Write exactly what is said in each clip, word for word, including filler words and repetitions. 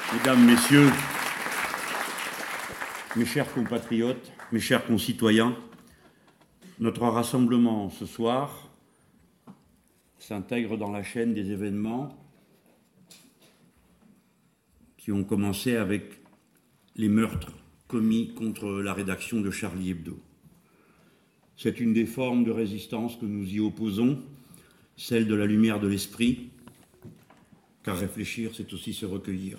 Mesdames, Messieurs, mes chers compatriotes, mes chers concitoyens, notre rassemblement ce soir s'intègre dans la chaîne des événements qui ont commencé avec les meurtres commis contre la rédaction de Charlie Hebdo. C'est une des formes de résistance que nous y opposons, celle de la lumière de l'esprit, car réfléchir, c'est aussi se recueillir.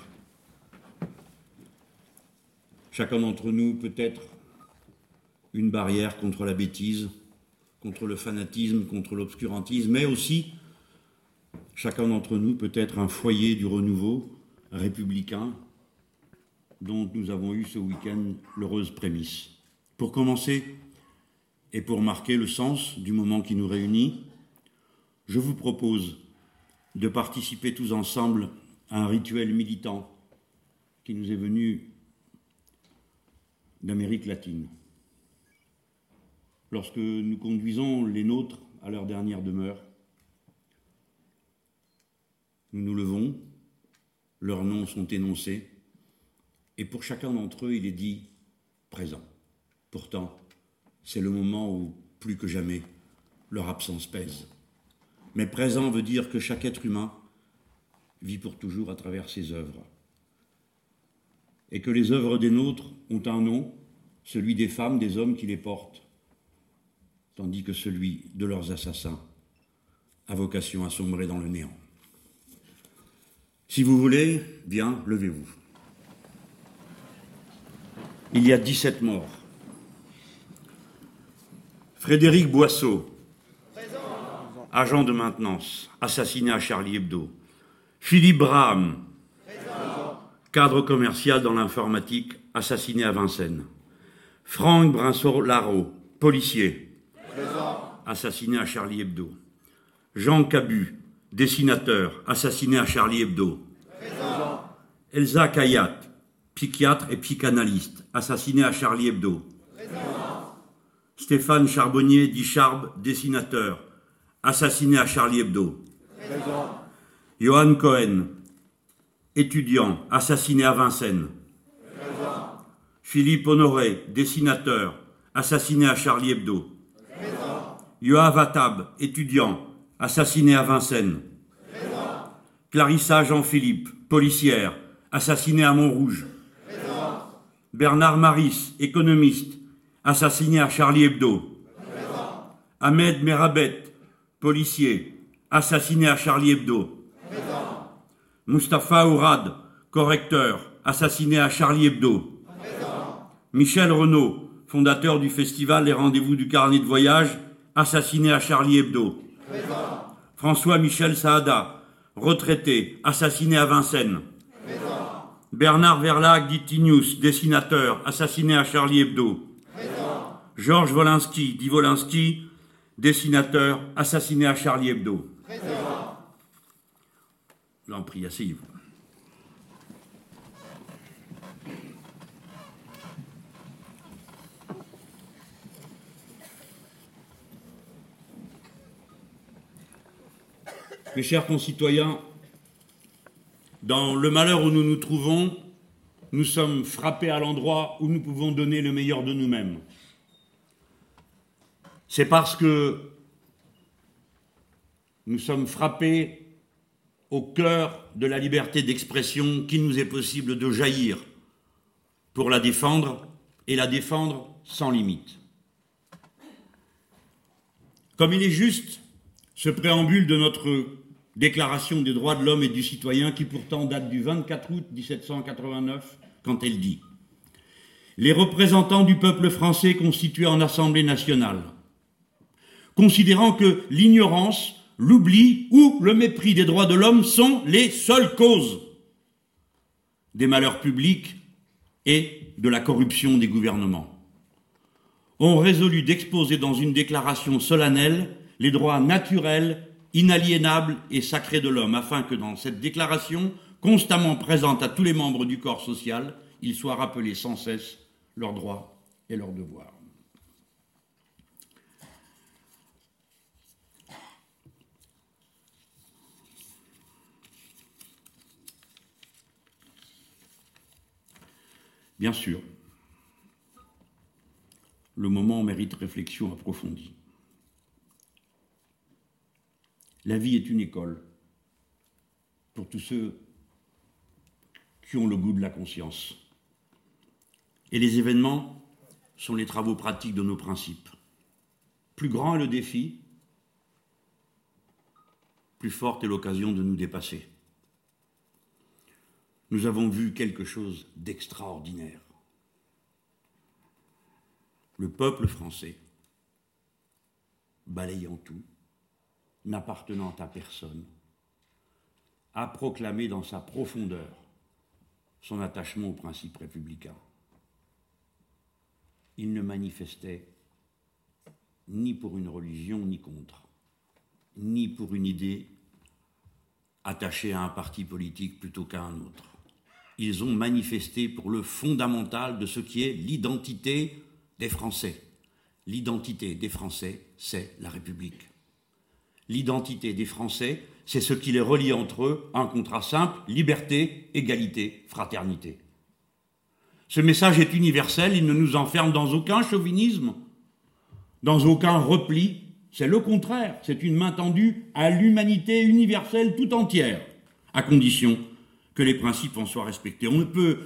Chacun d'entre nous peut être une barrière contre la bêtise, contre le fanatisme, contre l'obscurantisme, mais aussi chacun d'entre nous peut être un foyer du renouveau républicain dont nous avons eu ce week-end l'heureuse prémisse. Pour commencer, et pour marquer le sens du moment qui nous réunit, je vous propose de participer tous ensemble à un rituel militant qui nous est venu d'Amérique latine. Lorsque nous conduisons les nôtres à leur dernière demeure, nous nous levons, leurs noms sont énoncés, et pour chacun d'entre eux, il est dit « présent ». Pourtant, c'est le moment où, plus que jamais, leur absence pèse. Mais présent veut dire que chaque être humain vit pour toujours à travers ses œuvres. Et que les œuvres des nôtres ont un nom, celui des femmes, des hommes qui les portent, tandis que celui de leurs assassins a vocation à sombrer dans le néant. Si vous voulez, bien, levez-vous. Il y a dix-sept morts. Frédéric Boisseau, présent. Agent de maintenance, assassiné à Charlie Hebdo. Philippe Braham, présent. Cadre commercial dans l'informatique, assassiné à Vincennes. Franck Brinceau-Larreau, policier, présent. Assassiné à Charlie Hebdo. Jean Cabu, dessinateur, assassiné à Charlie Hebdo. Présent. Elsa Kayat, psychiatre et psychanalyste, assassiné à Charlie Hebdo. Présent. Stéphane Charbonnier, dit Charb, dessinateur, assassiné à Charlie Hebdo. Présent. Johan Cohen, étudiant, assassiné à Vincennes. Présent. Philippe Honoré, dessinateur, assassiné à Charlie Hebdo. Présent. Yoav Attab, étudiant, assassiné à Vincennes. Présent. Clarissa Jean-Philippe, policière, assassinée à Montrouge. Présent. Bernard Maris, économiste, assassiné à Charlie Hebdo. Présent. Ahmed Merabet, policier, assassiné à Charlie Hebdo. Présent. Mustapha Ourad, correcteur, assassiné à Charlie Hebdo. Présent. Michel Renaud, fondateur du festival Les Rendez-vous du Carnet de Voyage, assassiné à Charlie Hebdo. Présent. François-Michel Saada, retraité, assassiné à Vincennes. Présent. Bernard Verlag, dit Tinius, dessinateur, assassiné à Charlie Hebdo. Présent. Georges Wolinski, dit Wolinski, dessinateur, assassiné à Charlie Hebdo. Présent. J'en prie, asseyez-vous. Mes chers concitoyens, dans le malheur où nous nous trouvons, nous sommes frappés à l'endroit où nous pouvons donner le meilleur de nous-mêmes. C'est parce que nous sommes frappés au cœur de la liberté d'expression qu'il nous est possible de jaillir pour la défendre et la défendre sans limite. Comme il est juste, ce préambule de notre Déclaration des droits de l'homme et du citoyen qui pourtant date du vingt-quatre août dix-sept cent quatre-vingt-neuf quand elle dit « Les représentants du peuple français constitués en Assemblée nationale, considérant que l'ignorance, l'oubli ou le mépris des droits de l'homme sont les seules causes des malheurs publics et de la corruption des gouvernements, ont résolu d'exposer dans une déclaration solennelle les droits naturels, inaliénables et sacrés de l'homme, afin que dans cette déclaration, constamment présente à tous les membres du corps social, ils soient rappelés sans cesse leurs droits et leurs devoirs. » Bien sûr, le moment mérite réflexion approfondie. La vie est une école pour tous ceux qui ont le goût de la conscience. Et les événements sont les travaux pratiques de nos principes. Plus grand est le défi, plus forte est l'occasion de nous dépasser. Nous avons vu quelque chose d'extraordinaire. Le peuple français, balayant tout, n'appartenant à personne, a proclamé dans sa profondeur son attachement aux principes républicains. Il ne manifestait ni pour une religion ni contre, ni pour une idée attachée à un parti politique plutôt qu'à un autre. Ils ont manifesté pour le fondamental de ce qui est l'identité des Français. L'identité des Français, c'est la République. L'identité des Français, c'est ce qui les relie entre eux, un contrat simple, liberté, égalité, fraternité. Ce message est universel, il ne nous enferme dans aucun chauvinisme, dans aucun repli. C'est le contraire, c'est une main tendue à l'humanité universelle tout entière, à condition que les principes en soient respectés. On ne peut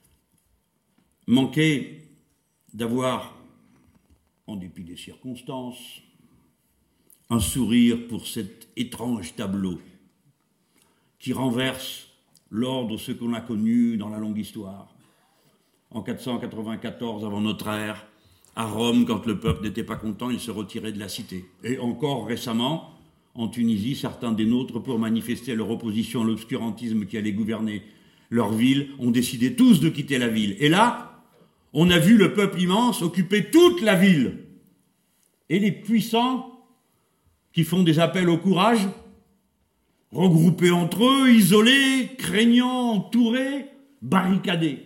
manquer d'avoir, en dépit des circonstances, un sourire pour cet étrange tableau qui renverse l'ordre, ce qu'on a connu dans la longue histoire. En quatre cent quatre-vingt-quatorze avant notre ère, à Rome, quand le peuple n'était pas content, il se retirait de la cité. Et encore récemment, en Tunisie, certains des nôtres, pour manifester leur opposition à l'obscurantisme qui allait gouverner leur ville, ont décidé tous de quitter la ville. Et là, on a vu le peuple immense occuper toute la ville. Et les puissants, qui font des appels au courage, regroupés entre eux, isolés, craignants, entourés, barricadés.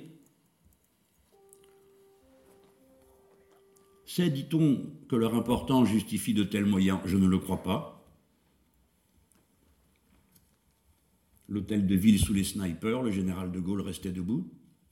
C'est, dit-on, que leur importance justifie de tels moyens. Je ne le crois pas. L'hôtel de ville sous les snipers, le général de Gaulle restait debout,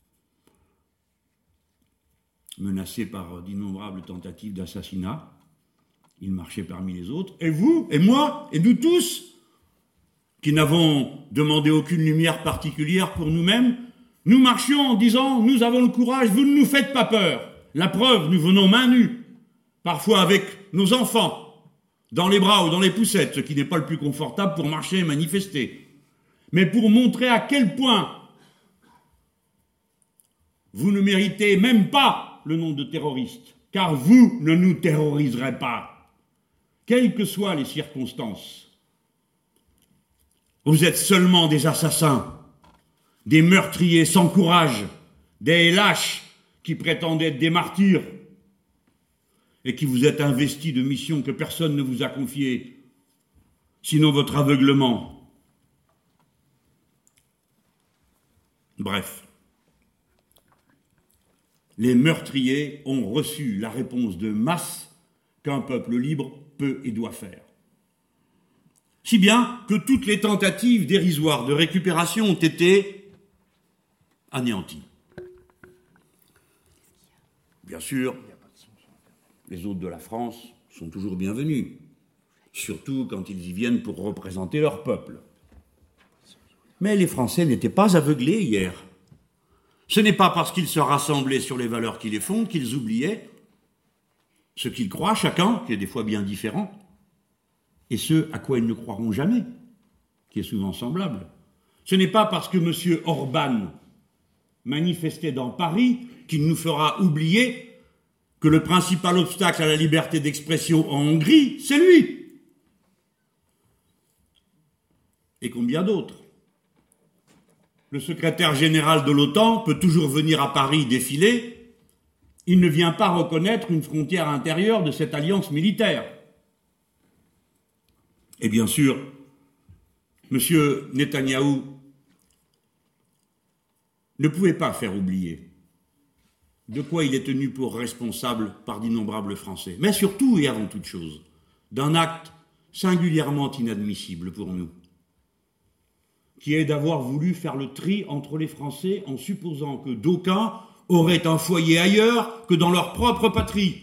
menacé par d'innombrables tentatives d'assassinat. Il marchait parmi les autres. Et vous, et moi, et nous tous, qui n'avons demandé aucune lumière particulière pour nous-mêmes, nous marchions en disant « Nous avons le courage, vous ne nous faites pas peur ». La preuve, nous venons main nue, parfois avec nos enfants, dans les bras ou dans les poussettes, ce qui n'est pas le plus confortable pour marcher et manifester, mais pour montrer à quel point vous ne méritez même pas le nom de terroriste, car vous ne nous terroriserez pas. Quelles que soient les circonstances, vous êtes seulement des assassins, des meurtriers sans courage, des lâches qui prétendent être des martyrs et qui vous êtes investis de missions que personne ne vous a confiées, sinon votre aveuglement. Bref, les meurtriers ont reçu la réponse de masse qu'un peuple libre peut et doit faire. Si bien que toutes les tentatives dérisoires de récupération ont été anéanties. Bien sûr, les hôtes de la France sont toujours bienvenus, surtout quand ils y viennent pour représenter leur peuple. Mais les Français n'étaient pas aveuglés hier. Ce n'est pas parce qu'ils se rassemblaient sur les valeurs qui les fondent qu'ils oubliaient ce qu'ils croient chacun, qui est des fois bien différent, et ce à quoi ils ne croiront jamais, qui est souvent semblable. Ce n'est pas parce que M. Orban manifestait dans Paris qu'il nous fera oublier que le principal obstacle à la liberté d'expression en Hongrie, c'est lui. Et combien d'autres? Le secrétaire général de l'OTAN peut toujours venir à Paris défiler, il ne vient pas reconnaître une frontière intérieure de cette alliance militaire. Et bien sûr, M. Netanyahou ne pouvait pas faire oublier de quoi il est tenu pour responsable par d'innombrables Français, mais surtout et avant toute chose, d'un acte singulièrement inadmissible pour nous, qui est d'avoir voulu faire le tri entre les Français en supposant que d'aucuns auraient un foyer ailleurs que dans leur propre patrie.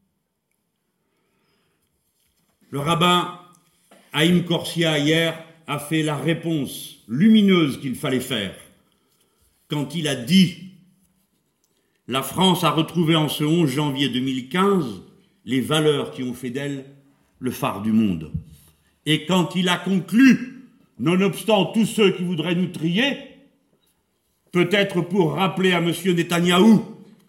Le rabbin Haïm Korsia, hier, a fait la réponse lumineuse qu'il fallait faire quand il a dit « La France a retrouvé en ce onze janvier deux mille quinze les valeurs qui ont fait d'elle le phare du monde. » Et quand il a conclu, nonobstant tous ceux qui voudraient nous trier, peut-être pour rappeler à M. Netanyahou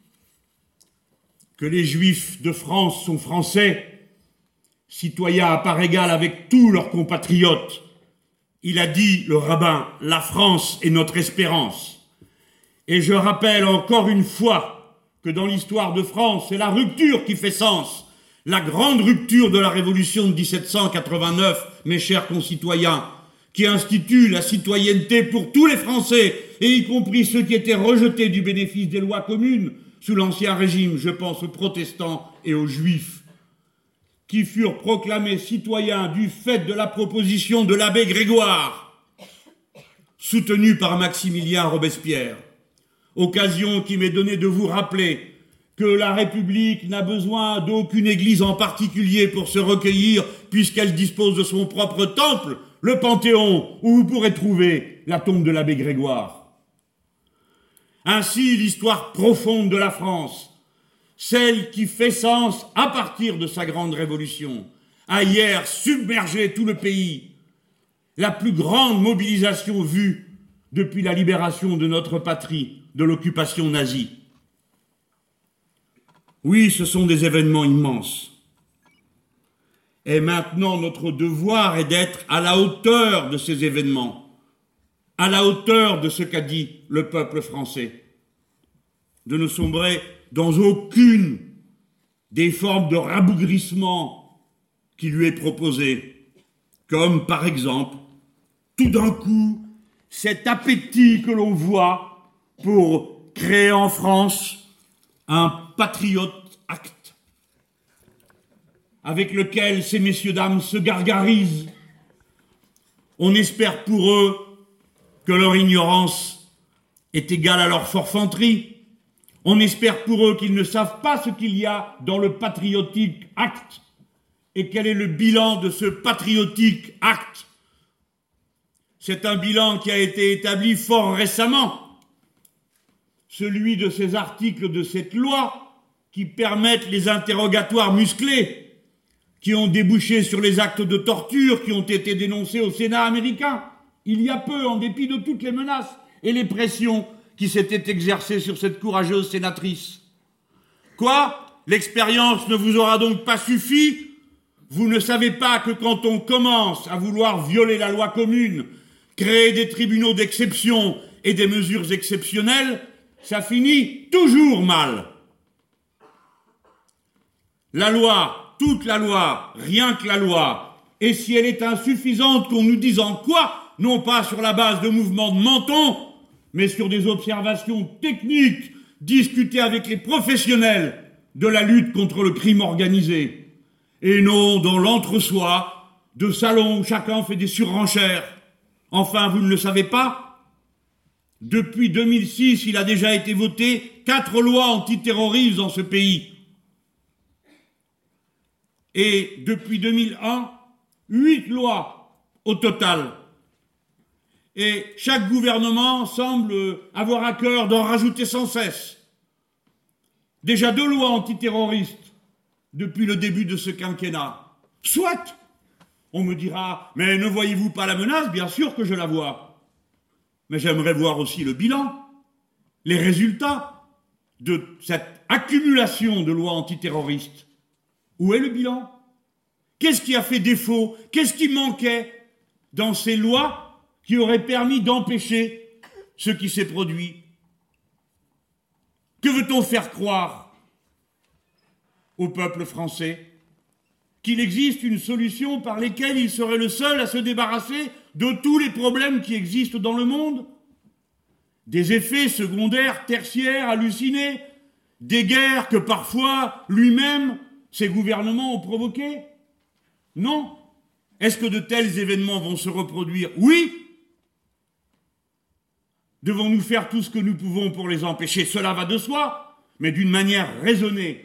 que les Juifs de France sont français, citoyens à part égale avec tous leurs compatriotes, il a dit, le rabbin, « La France est notre espérance ». Et je rappelle encore une fois que dans l'histoire de France, c'est la rupture qui fait sens. La grande rupture de la Révolution de dix-sept cent quatre-vingt-neuf, mes chers concitoyens, qui institue la citoyenneté pour tous les Français, et y compris ceux qui étaient rejetés du bénéfice des lois communes sous l'Ancien Régime, je pense aux protestants et aux juifs, qui furent proclamés citoyens du fait de la proposition de l'abbé Grégoire, soutenue par Maximilien Robespierre. Occasion qui m'est donnée de vous rappeler que la République n'a besoin d'aucune église en particulier pour se recueillir, puisqu'elle dispose de son propre temple, le Panthéon, où vous pourrez trouver la tombe de l'abbé Grégoire. Ainsi, l'histoire profonde de la France, celle qui fait sens à partir de sa grande révolution, a hier submergé tout le pays, la plus grande mobilisation vue depuis la libération de notre patrie de l'occupation nazie. Oui, ce sont des événements immenses. Et maintenant, notre devoir est d'être à la hauteur de ces événements, à la hauteur de ce qu'a dit le peuple français, de ne sombrer dans aucune des formes de rabougrissement qui lui est proposée, comme par exemple, tout d'un coup, cet appétit que l'on voit pour créer en France un Patriot Act, avec lequel ces messieurs-dames se gargarisent. On espère pour eux que leur ignorance est égale à leur forfanterie. On espère pour eux qu'ils ne savent pas ce qu'il y a dans le Patriotic Act et quel est le bilan de ce Patriotic Act. C'est un bilan qui a été établi fort récemment, celui de ces articles de cette loi qui permettent les interrogatoires musclés, qui ont débouché sur les actes de torture qui ont été dénoncés au Sénat américain, il y a peu, en dépit de toutes les menaces et les pressions qui s'étaient exercées sur cette courageuse sénatrice. Quoi ? L'expérience ne vous aura donc pas suffi ? Vous ne savez pas que quand on commence à vouloir violer la loi commune, créer des tribunaux d'exception et des mesures exceptionnelles, ça finit toujours mal. La loi, toute la loi, rien que la loi, et si elle est insuffisante, qu'on nous dise en quoi, non pas sur la base de mouvements de menton, mais sur des observations techniques discutées avec les professionnels de la lutte contre le crime organisé, et non dans l'entre-soi de salons où chacun fait des surenchères. Enfin, vous ne le savez pas ? Depuis deux mille six, il a déjà été voté quatre lois antiterroristes dans ce pays. Et depuis deux mille un, huit lois au total. Et chaque gouvernement semble avoir à cœur d'en rajouter sans cesse. Déjà deux lois antiterroristes depuis le début de ce quinquennat. Soit, on me dira, mais ne voyez-vous pas la menace ? Bien sûr que je la vois. Mais j'aimerais voir aussi le bilan, les résultats de cette accumulation de lois antiterroristes. Où est le bilan ? Qu'est-ce qui a fait défaut ? Qu'est-ce qui manquait dans ces lois qui auraient permis d'empêcher ce qui s'est produit ? Que veut-on faire croire au peuple français ? Qu'il existe une solution par laquelle il serait le seul à se débarrasser de tous les problèmes qui existent dans le monde ? Des effets secondaires, tertiaires, hallucinés, des guerres que parfois lui-même, ses gouvernements ont provoquées ? Non. Est-ce que de tels événements vont se reproduire ? Oui. Devons-nous faire tout ce que nous pouvons pour les empêcher? Cela va de soi, mais d'une manière raisonnée,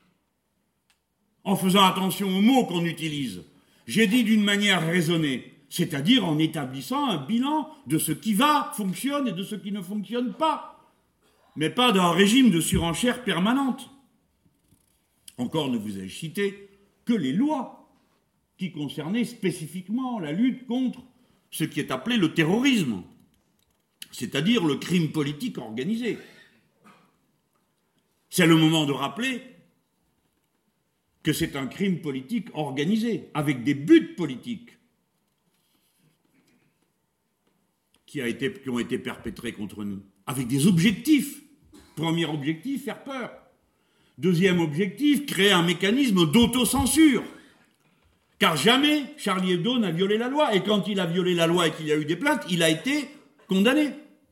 en faisant attention aux mots qu'on utilise. J'ai dit d'une manière raisonnée, c'est-à-dire en établissant un bilan de ce qui va, fonctionne, et de ce qui ne fonctionne pas, mais pas d'un régime de surenchère permanente. Encore ne vous ai-je cité que les lois qui concernaient spécifiquement la lutte contre ce qui est appelé le terrorisme, c'est-à-dire le crime politique organisé. C'est le moment de rappeler que c'est un crime politique organisé, avec des buts politiques, qui, a été, qui ont été perpétrés contre nous, avec des objectifs. Premier objectif, faire peur. Deuxième objectif, créer un mécanisme d'autocensure. Car jamais Charlie Hebdo n'a violé la loi. Et quand il a violé la loi et qu'il y a eu des plaintes, il a été condamné.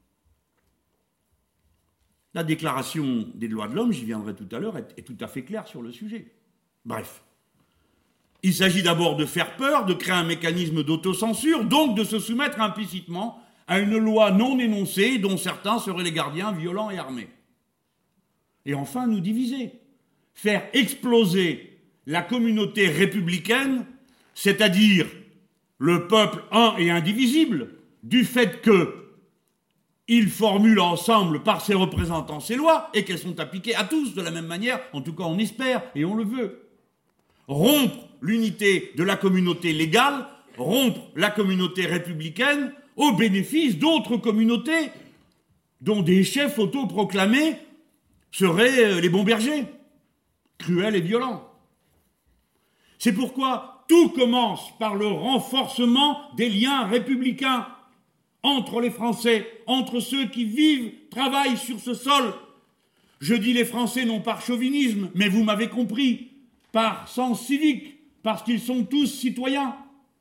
La déclaration des droits de l'homme, j'y viendrai tout à l'heure, est, est tout à fait claire sur le sujet. Bref. Il s'agit d'abord de faire peur, de créer un mécanisme d'autocensure, donc de se soumettre implicitement à une loi non énoncée dont certains seraient les gardiens violents et armés. Et enfin, nous diviser. Faire exploser la communauté républicaine, c'est-à-dire le peuple un et indivisible, du fait qu'ils formulent ensemble par ses représentants ces lois et qu'elles sont appliquées à tous de la même manière, en tout cas on espère et on le veut. Rompre l'unité de la communauté légale, rompre la communauté républicaine au bénéfice d'autres communautés dont des chefs autoproclamés seraient les bons bergers, cruels et violents. C'est pourquoi tout commence par le renforcement des liens républicains entre les Français, entre ceux qui vivent, travaillent sur ce sol. Je dis les Français non par chauvinisme, mais vous m'avez compris, par sens civique, parce qu'ils sont tous citoyens.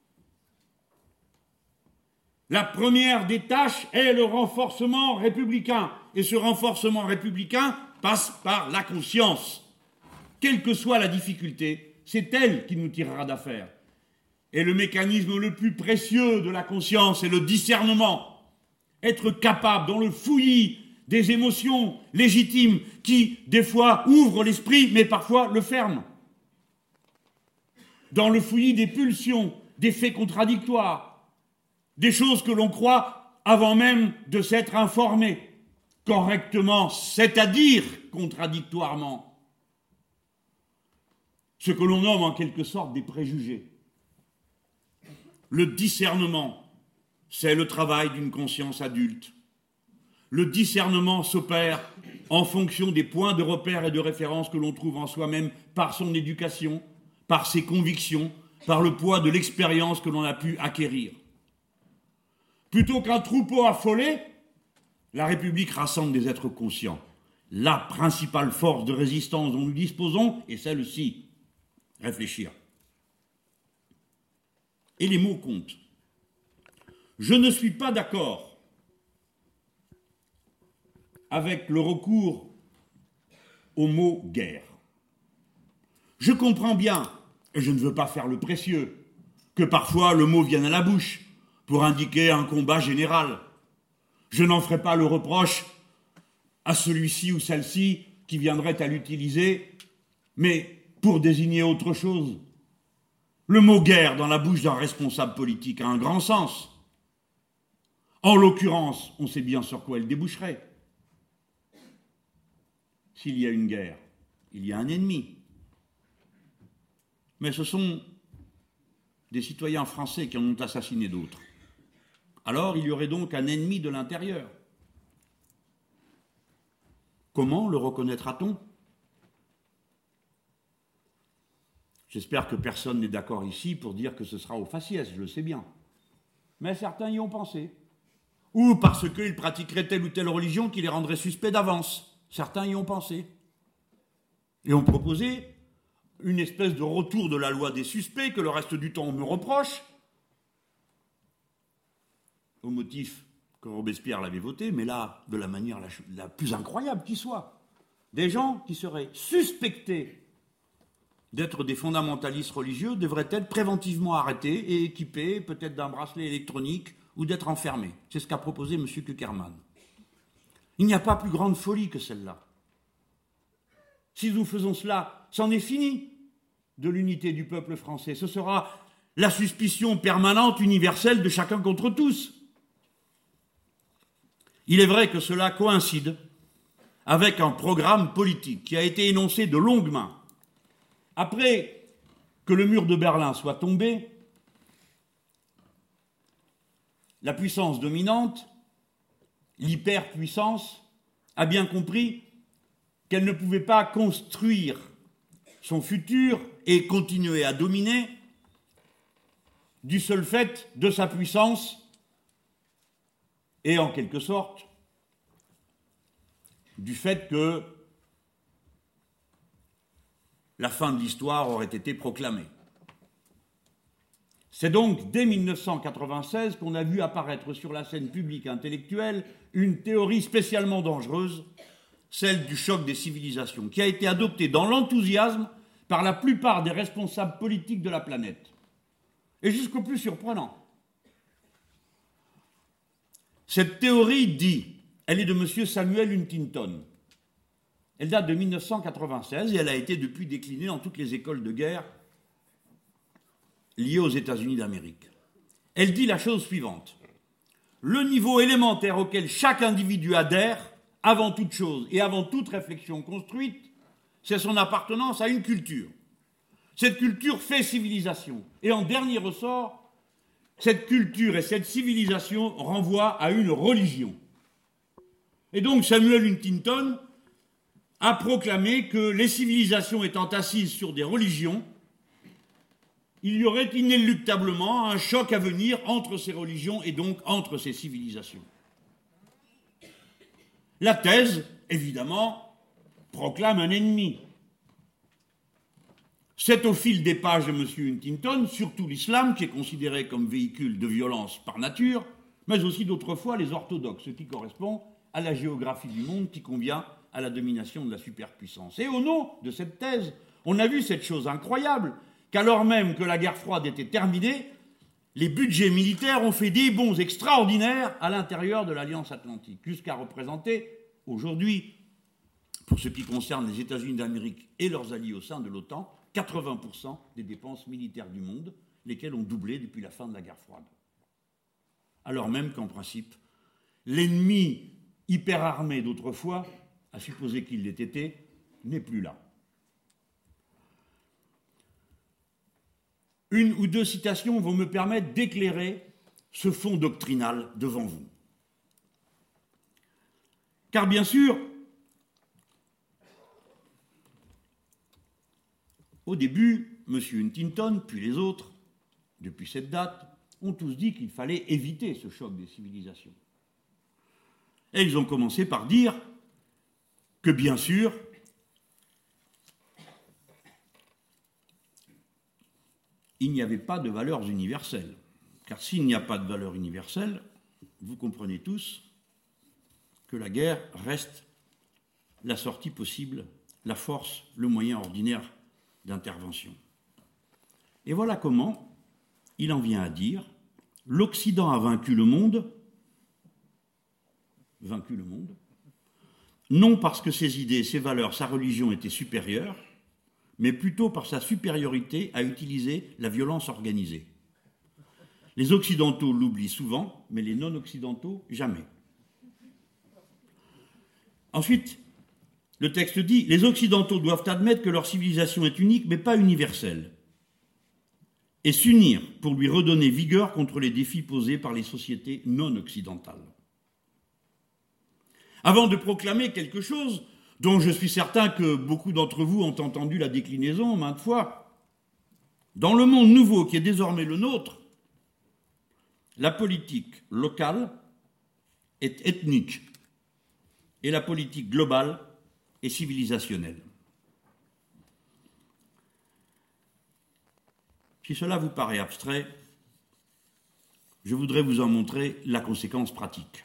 La première des tâches est le renforcement républicain. Et ce renforcement républicain passe par la conscience. Quelle que soit la difficulté, c'est elle qui nous tirera d'affaire. Et le mécanisme le plus précieux de la conscience est le discernement. Être capable, dans le fouillis des émotions légitimes qui, des fois, ouvrent l'esprit, mais parfois le ferment. Dans le fouillis des pulsions, des faits contradictoires, des choses que l'on croit avant même de s'être informé correctement, c'est-à-dire contradictoirement. Ce que l'on nomme en quelque sorte des préjugés. Le discernement, c'est le travail d'une conscience adulte. Le discernement s'opère en fonction des points de repère et de référence que l'on trouve en soi-même par son éducation, par ses convictions, par le poids de l'expérience que l'on a pu acquérir. Plutôt qu'un troupeau affolé, la République rassemble des êtres conscients. La principale force de résistance dont nous disposons est celle-ci. Réfléchir. Et les mots comptent. Je ne suis pas d'accord avec le recours au mot guerre. Je comprends bien, et je ne veux pas faire le précieux, que parfois le mot vienne à la bouche pour indiquer un combat général. Je n'en ferai pas le reproche à celui-ci ou celle-ci qui viendrait à l'utiliser, mais pour désigner autre chose. Le mot guerre dans la bouche d'un responsable politique a un grand sens. En l'occurrence, on sait bien sur quoi elle déboucherait. S'il y a une guerre, il y a un ennemi. Mais ce sont des citoyens français qui en ont assassiné d'autres. Alors il y aurait donc un ennemi de l'intérieur. Comment le reconnaîtra-t-on ? J'espère que personne n'est d'accord ici pour dire que ce sera au faciès, je le sais bien. Mais certains y ont pensé. Ou parce qu'ils pratiqueraient telle ou telle religion qui les rendrait suspects d'avance. Certains y ont pensé. Et ont proposé une espèce de retour de la loi des suspects que le reste du temps on me reproche, au motif que Robespierre l'avait voté, mais là, de la manière la, la plus incroyable qui soit. Des gens qui seraient suspectés d'être des fondamentalistes religieux devraient être préventivement arrêtés et équipés peut-être d'un bracelet électronique ou d'être enfermés. C'est ce qu'a proposé M. Kuckerman. Il n'y a pas plus grande folie que celle-là. Si nous faisons cela, c'en est fini de l'unité du peuple français. Ce sera la suspicion permanente, universelle de chacun contre tous. Il est vrai que cela coïncide avec un programme politique qui a été énoncé de longue main. Après que le mur de Berlin soit tombé, la puissance dominante, l'hyperpuissance, a bien compris qu'elle ne pouvait pas construire son futur et continuer à dominer du seul fait de sa puissance et en quelque sorte du fait que la fin de l'histoire aurait été proclamée. C'est donc dès mille neuf cent quatre-vingt-seize qu'on a vu apparaître sur la scène publique intellectuelle une théorie spécialement dangereuse, celle du choc des civilisations, qui a été adoptée dans l'enthousiasme par la plupart des responsables politiques de la planète. Et jusqu'au plus surprenant. Cette théorie dit, elle est de M. Samuel Huntington. Elle date de mille neuf cent quatre-vingt-seize et elle a été depuis déclinée dans toutes les écoles de guerre liées aux États-Unis d'Amérique. Elle dit la chose suivante. Le niveau élémentaire auquel chaque individu adhère, avant toute chose et avant toute réflexion construite, c'est son appartenance à une culture. Cette culture fait civilisation. Et en dernier ressort, cette culture et cette civilisation renvoient à une religion. Et donc Samuel Huntington a proclamé que les civilisations étant assises sur des religions, il y aurait inéluctablement un choc à venir entre ces religions et donc entre ces civilisations. La thèse, évidemment, proclame un ennemi. C'est au fil des pages de M. Huntington, surtout l'islam, qui est considéré comme véhicule de violence par nature, mais aussi d'autres fois les orthodoxes, ce qui correspond à la géographie du monde qui convient à la domination de la superpuissance. Et au nom de cette thèse, on a vu cette chose incroyable, qu'alors même que la guerre froide était terminée, les budgets militaires ont fait des bonds extraordinaires à l'intérieur de l'Alliance Atlantique, jusqu'à représenter aujourd'hui, pour ce qui concerne les États-Unis d'Amérique et leurs alliés au sein de l'OTAN, quatre-vingts pour cent des dépenses militaires du monde, lesquelles ont doublé depuis la fin de la guerre froide. Alors même qu'en principe, l'ennemi hyperarmé d'autrefois, à supposer qu'il l'ait été, n'est plus là. Une ou deux citations vont me permettre d'éclairer ce fond doctrinal devant vous. Car bien sûr, au début, M. Huntington, puis les autres, depuis cette date, ont tous dit qu'il fallait éviter ce choc des civilisations. Et ils ont commencé par dire que, bien sûr, il n'y avait pas de valeurs universelles. Car s'il n'y a pas de valeurs universelles, vous comprenez tous que la guerre reste la sortie possible, la force, le moyen ordinaire d'intervention. Et voilà comment il en vient à dire « L'Occident a vaincu le monde, vaincu le monde, non parce que ses idées, ses valeurs, sa religion étaient supérieures, mais plutôt par sa supériorité à utiliser la violence organisée. Les Occidentaux l'oublient souvent, mais les non-Occidentaux, jamais. » Ensuite, le texte dit « Les Occidentaux doivent admettre que leur civilisation est unique, mais pas universelle, et s'unir pour lui redonner vigueur contre les défis posés par les sociétés non-occidentales. » Avant de proclamer quelque chose dont je suis certain que beaucoup d'entre vous ont entendu la déclinaison maintes fois, dans le monde nouveau qui est désormais le nôtre, la politique locale est ethnique et la politique globale est civilisationnelle. Si cela vous paraît abstrait, je voudrais vous en montrer la conséquence pratique.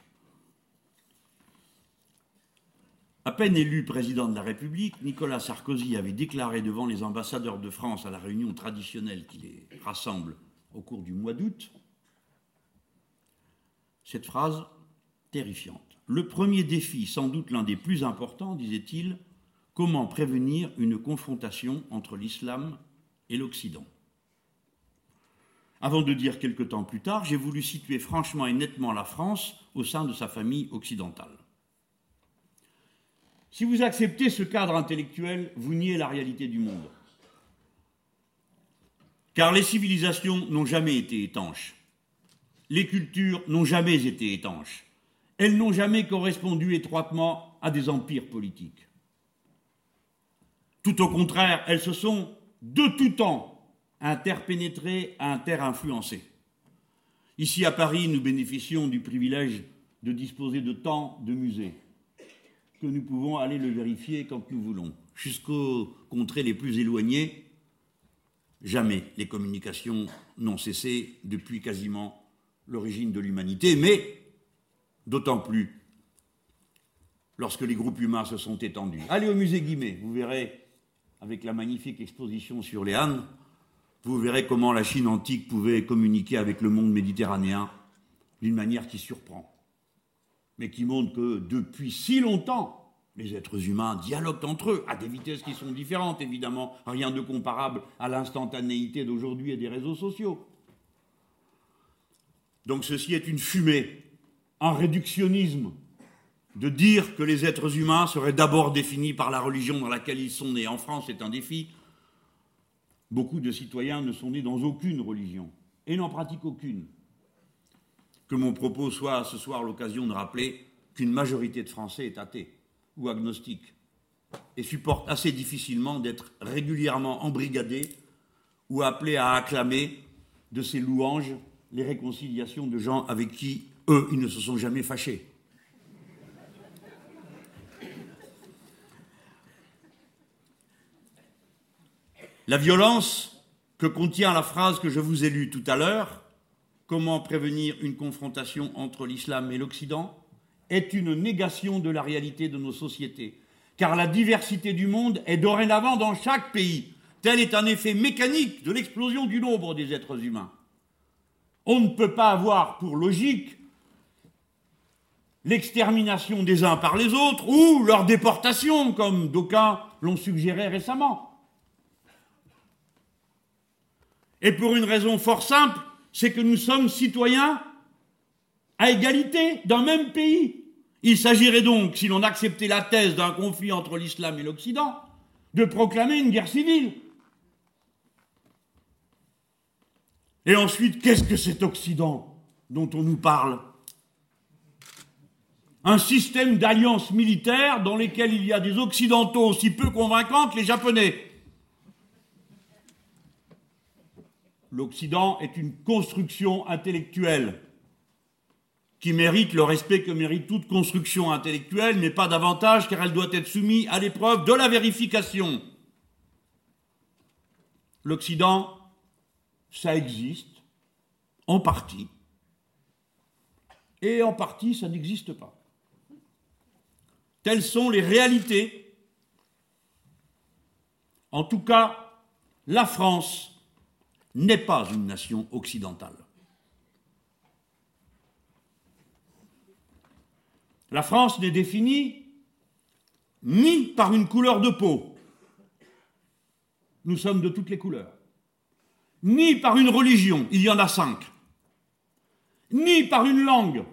À peine élu président de la République, Nicolas Sarkozy avait déclaré devant les ambassadeurs de France à la réunion traditionnelle qui les rassemble au cours du mois d'août cette phrase terrifiante. Le premier défi, sans doute l'un des plus importants, disait-il, comment prévenir une confrontation entre l'islam et l'Occident. Avant de dire quelque temps plus tard, j'ai voulu situer franchement et nettement la France au sein de sa famille occidentale. Si vous acceptez ce cadre intellectuel, vous niez la réalité du monde. Car les civilisations n'ont jamais été étanches. Les cultures n'ont jamais été étanches. Elles n'ont jamais correspondu étroitement à des empires politiques. Tout au contraire, elles se sont, de tout temps, interpénétrées, interinfluencées. Ici à Paris, nous bénéficions du privilège de disposer de tant de musées que nous pouvons aller le vérifier quand nous voulons. Jusqu'aux contrées les plus éloignées, jamais les communications n'ont cessé depuis quasiment l'origine de l'humanité, mais d'autant plus lorsque les groupes humains se sont étendus. Allez au musée Guimet, vous verrez, avec la magnifique exposition sur les Han, vous verrez comment la Chine antique pouvait communiquer avec le monde méditerranéen d'une manière qui surprend, mais qui montre que depuis si longtemps, les êtres humains dialoguent entre eux, à des vitesses qui sont différentes, évidemment, rien de comparable à l'instantanéité d'aujourd'hui et des réseaux sociaux. Donc ceci est une fumée, un réductionnisme, de dire que les êtres humains seraient d'abord définis par la religion dans laquelle ils sont nés. En France, c'est un défi. Beaucoup de citoyens ne sont nés dans aucune religion et n'en pratiquent aucune. Que mon propos soit ce soir l'occasion de rappeler qu'une majorité de Français est athée ou agnostique et supporte assez difficilement d'être régulièrement embrigadés ou appelés à acclamer de ses louanges les réconciliations de gens avec qui, eux, ils ne se sont jamais fâchés. La violence que contient la phrase que je vous ai lue tout à l'heure, comment prévenir une confrontation entre l'islam et l'Occident, est une négation de la réalité de nos sociétés. Car la diversité du monde est dorénavant dans chaque pays. Tel est un effet mécanique de l'explosion du nombre des êtres humains. On ne peut pas avoir pour logique l'extermination des uns par les autres ou leur déportation, comme d'aucuns l'ont suggéré récemment. Et pour une raison fort simple, c'est que nous sommes citoyens à égalité d'un même pays. Il s'agirait donc, si l'on acceptait la thèse d'un conflit entre l'islam et l'Occident, de proclamer une guerre civile. Et ensuite, qu'est-ce que cet Occident dont on nous parle ? Un système d'alliances militaires dans lesquelles il y a des Occidentaux aussi peu convaincants que les Japonais. L'Occident est une construction intellectuelle qui mérite le respect que mérite toute construction intellectuelle, mais pas davantage car elle doit être soumise à l'épreuve de la vérification. L'Occident, ça existe, en partie, et en partie, ça n'existe pas. Telles sont les réalités. En tout cas, la France n'est pas une nation occidentale. La France n'est définie ni par une couleur de peau, nous sommes de toutes les couleurs, ni par une religion, il y en a cinq, ni par une langue,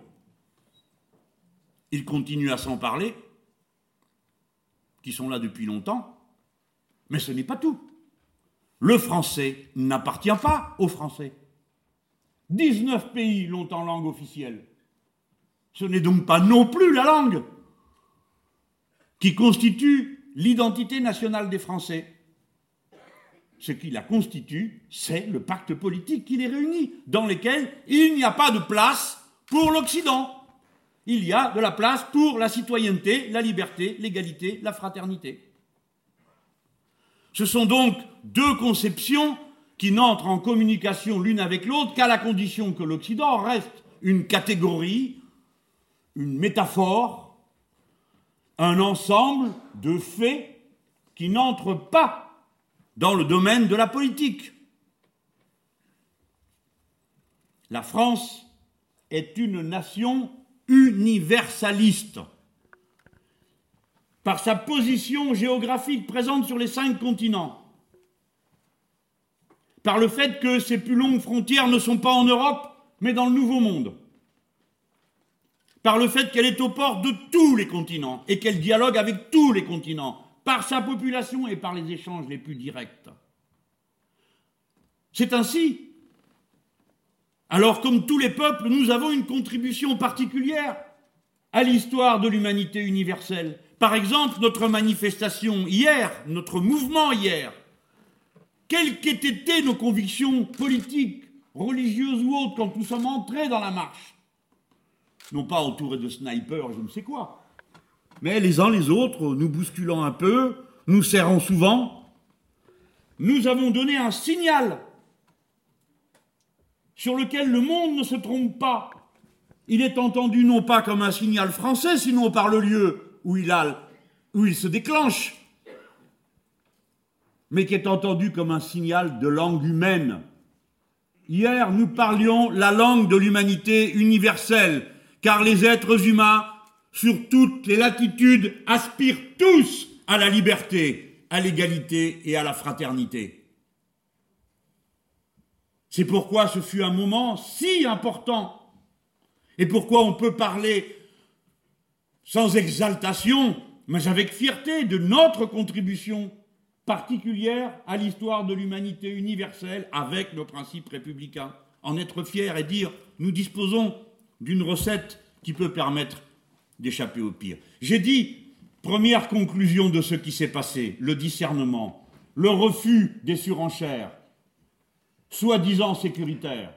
il continue à s'en parler, qui sont là depuis longtemps, mais ce n'est pas tout. Le français n'appartient pas aux Français. dix-neuf pays l'ont en langue officielle. Ce n'est donc pas non plus la langue qui constitue l'identité nationale des Français. Ce qui la constitue, c'est le pacte politique qui les réunit, dans lequel il n'y a pas de place pour l'Occident. Il y a de la place pour la citoyenneté, la liberté, l'égalité, la fraternité. Ce sont donc deux conceptions qui n'entrent en communication l'une avec l'autre qu'à la condition que l'Occident reste une catégorie, une métaphore, un ensemble de faits qui n'entrent pas dans le domaine de la politique. La France est une nation universaliste. Par sa position géographique présente sur les cinq continents, par le fait que ses plus longues frontières ne sont pas en Europe, mais dans le Nouveau Monde, par le fait qu'elle est aux portes de tous les continents et qu'elle dialogue avec tous les continents, par sa population et par les échanges les plus directs. C'est ainsi. Alors, comme tous les peuples, nous avons une contribution particulière à l'histoire de l'humanité universelle. Par exemple, notre manifestation hier, notre mouvement hier, quelles qu'aient été nos convictions politiques, religieuses ou autres, quand nous sommes entrés dans la marche, non pas entourés de snipers, je ne sais quoi, mais les uns les autres, nous bousculant un peu, nous serrant souvent, nous avons donné un signal sur lequel le monde ne se trompe pas. Il est entendu non pas comme un signal français, sinon par le lieu où il, a, où il se déclenche, mais qui est entendu comme un signal de langue humaine. Hier, nous parlions la langue de l'humanité universelle, car les êtres humains, sur toutes les latitudes, aspirent tous à la liberté, à l'égalité et à la fraternité. C'est pourquoi ce fut un moment si important, et pourquoi on peut parler sans exaltation, mais avec fierté, de notre contribution particulière à l'histoire de l'humanité universelle avec nos principes républicains. En être fier et dire, nous disposons d'une recette qui peut permettre d'échapper au pire. J'ai dit, première conclusion de ce qui s'est passé, le discernement, le refus des surenchères, soi-disant sécuritaires.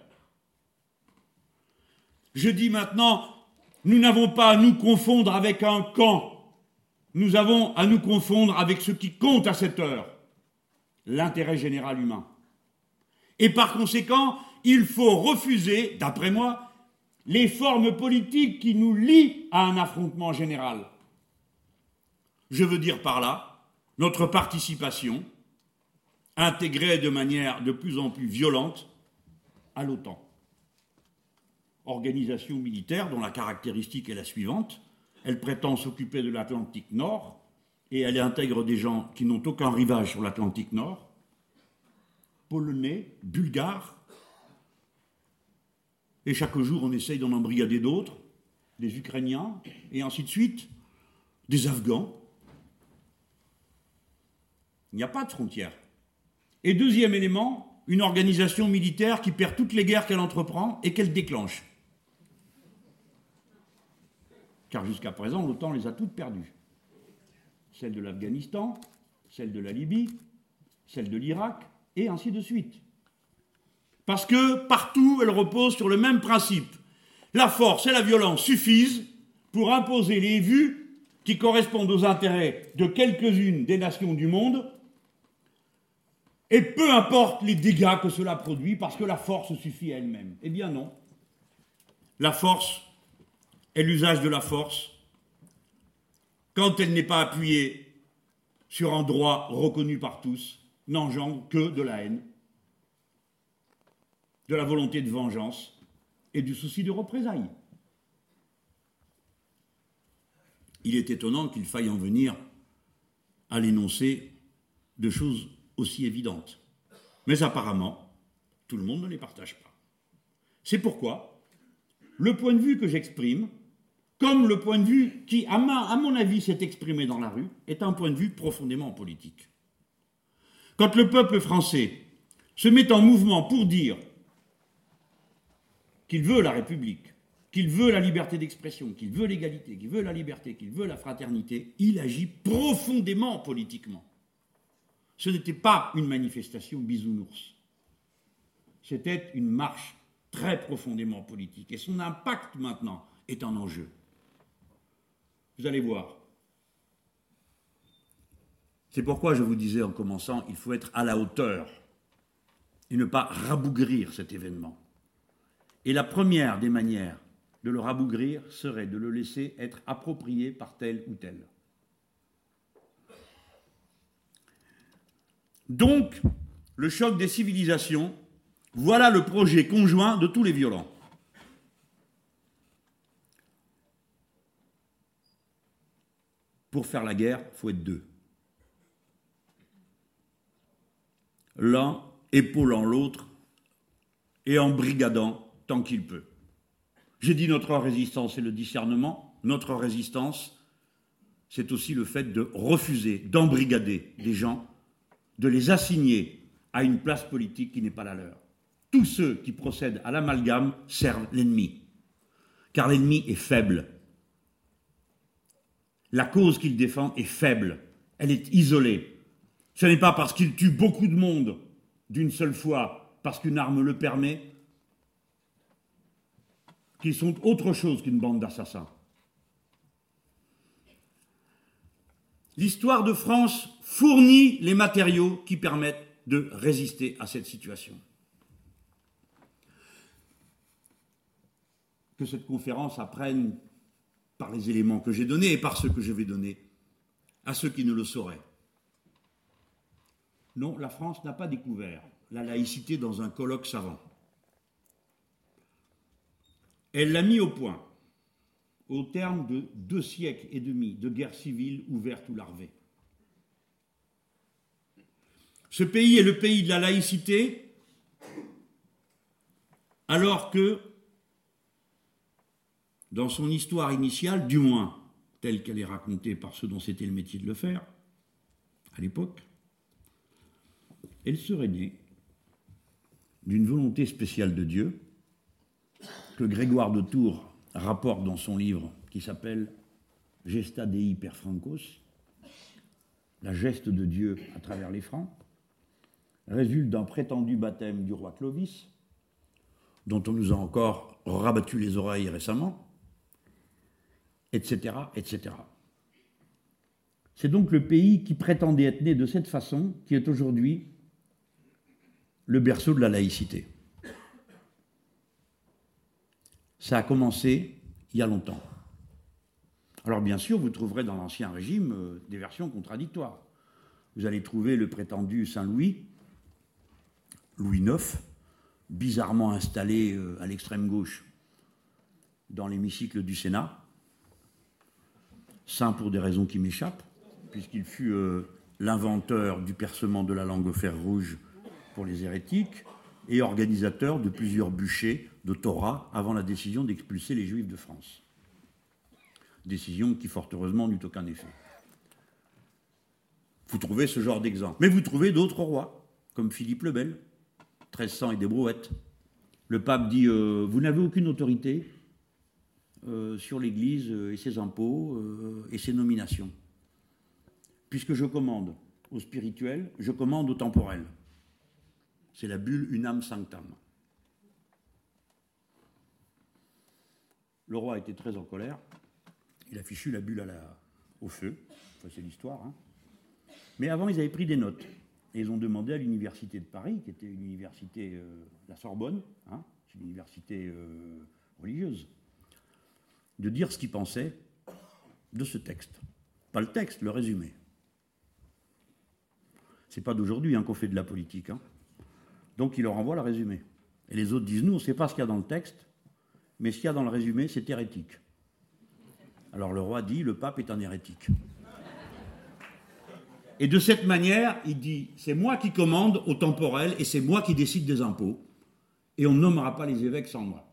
Je dis maintenant, nous n'avons pas à nous confondre avec un camp. Nous avons à nous confondre avec ce qui compte à cette heure, l'intérêt général humain. Et par conséquent, il faut refuser, d'après moi, les formes politiques qui nous lient à un affrontement général. Je veux dire par là, notre participation, intégrée de manière de plus en plus violente, à l'OTAN. Organisation militaire dont la caractéristique est la suivante. Elle prétend s'occuper de l'Atlantique Nord et elle intègre des gens qui n'ont aucun rivage sur l'Atlantique Nord, polonais, bulgares, et chaque jour on essaye d'en embrigader d'autres, des Ukrainiens, et ainsi de suite, des Afghans. Il n'y a pas de frontières. Et deuxième élément, une organisation militaire qui perd toutes les guerres qu'elle entreprend et qu'elle déclenche. Car jusqu'à présent, l'OTAN les a toutes perdues. Celle de l'Afghanistan, celle de la Libye, celle de l'Irak, et ainsi de suite. Parce que partout, elle repose sur le même principe. La force et la violence suffisent pour imposer les vues qui correspondent aux intérêts de quelques-unes des nations du monde, et peu importe les dégâts que cela produit, parce que la force suffit à elle-même. Eh bien non. La force est l'usage de la force quand elle n'est pas appuyée sur un droit reconnu par tous, n'engendre que de la haine, de la volonté de vengeance et du souci de représailles. Il est étonnant qu'il faille en venir à l'énoncer de choses aussi évidentes. Mais apparemment, tout le monde ne les partage pas. C'est pourquoi le point de vue que j'exprime, comme le point de vue qui, à, ma, à mon avis, s'est exprimé dans la rue, est un point de vue profondément politique. Quand le peuple français se met en mouvement pour dire qu'il veut la République, qu'il veut la liberté d'expression, qu'il veut l'égalité, qu'il veut la liberté, qu'il veut la fraternité, il agit profondément politiquement. Ce n'était pas une manifestation bisounours. C'était une marche très profondément politique. Et son impact maintenant est un enjeu. Vous allez voir. C'est pourquoi je vous disais en commençant, il faut être à la hauteur et ne pas rabougrir cet événement. Et la première des manières de le rabougrir serait de le laisser être approprié par tel ou tel. Donc, le choc des civilisations, voilà le projet conjoint de tous les violents. pour faire la guerre, il faut être deux. L'un épaulant l'autre et embrigadant tant qu'il peut. J'ai dit notre résistance, c'est le discernement. Notre résistance, c'est aussi le fait de refuser, d'embrigader des gens, de les assigner à une place politique qui n'est pas la leur. Tous ceux qui procèdent à l'amalgame servent l'ennemi, car l'ennemi est faible. La cause qu'il défend est faible, elle est isolée. Ce n'est pas parce qu'il tue beaucoup de monde d'une seule fois, parce qu'une arme le permet, qu'ils sont autre chose qu'une bande d'assassins. L'histoire de France fournit les matériaux qui permettent de résister à cette situation. Que cette conférence apprenne, par les éléments que j'ai donnés et par ceux que je vais donner, à ceux qui ne le sauraient. Non, la France n'a pas découvert la laïcité dans un colloque savant. Elle l'a mis au point au terme de deux siècles et demi de guerre civile ouverte ou larvée. Ce pays est le pays de la laïcité, alors que, dans son histoire initiale, du moins telle qu'elle est racontée par ceux dont c'était le métier de le faire, à l'époque, elle serait née d'une volonté spéciale de Dieu, que Grégoire de Tours rapporte dans son livre qui s'appelle Gesta Dei per Francos, la geste de Dieu à travers les Francs, résulte d'un prétendu baptême du roi Clovis, dont on nous a encore rabattu les oreilles récemment, et cetera, et cetera. C'est donc le pays qui prétendait être né de cette façon qui est aujourd'hui le berceau de la laïcité. Ça a commencé il y a longtemps. Alors bien sûr, vous trouverez dans l'Ancien Régime euh, des versions contradictoires. Vous allez trouver le prétendu Saint-Louis, Louis neuf, bizarrement installé euh, à l'extrême gauche dans l'hémicycle du Sénat, saint pour des raisons qui m'échappent, puisqu'il fut euh, l'inventeur du percement de la langue au fer rouge pour les hérétiques et organisateur de plusieurs bûchers de Torah avant la décision d'expulser les Juifs de France. Décision qui, fort heureusement, n'eut aucun effet. Vous trouvez ce genre d'exemple. Mais vous trouvez d'autres rois, comme Philippe le Bel, treize cents et des brouettes. Le pape dit euh, « Vous n'avez aucune autorité euh, sur l'Église euh, et ses impôts euh, et ses nominations. Puisque je commande au spirituel, je commande au temporel. » C'est la bulle Unam Sanctam. Le roi était très en colère. Il a fichu la bulle à la, au feu. Ça, c'est l'histoire. Hein. Mais avant, ils avaient pris des notes. Et ils ont demandé à l'université de Paris, qui était une université, euh, la Sorbonne, hein, c'est une université euh, religieuse, de dire ce qu'ils pensaient de ce texte. Pas le texte, le résumé. C'est pas d'aujourd'hui hein, qu'on fait de la politique. Hein. Donc il leur envoie le résumé. Et les autres disent, nous, on ne sait pas ce qu'il y a dans le texte, mais ce qu'il y a dans le résumé, c'est hérétique. Alors le roi dit, le pape est un hérétique. Et de cette manière, il dit, c'est moi qui commande au temporel et c'est moi qui décide des impôts. Et on ne nommera pas les évêques sans moi.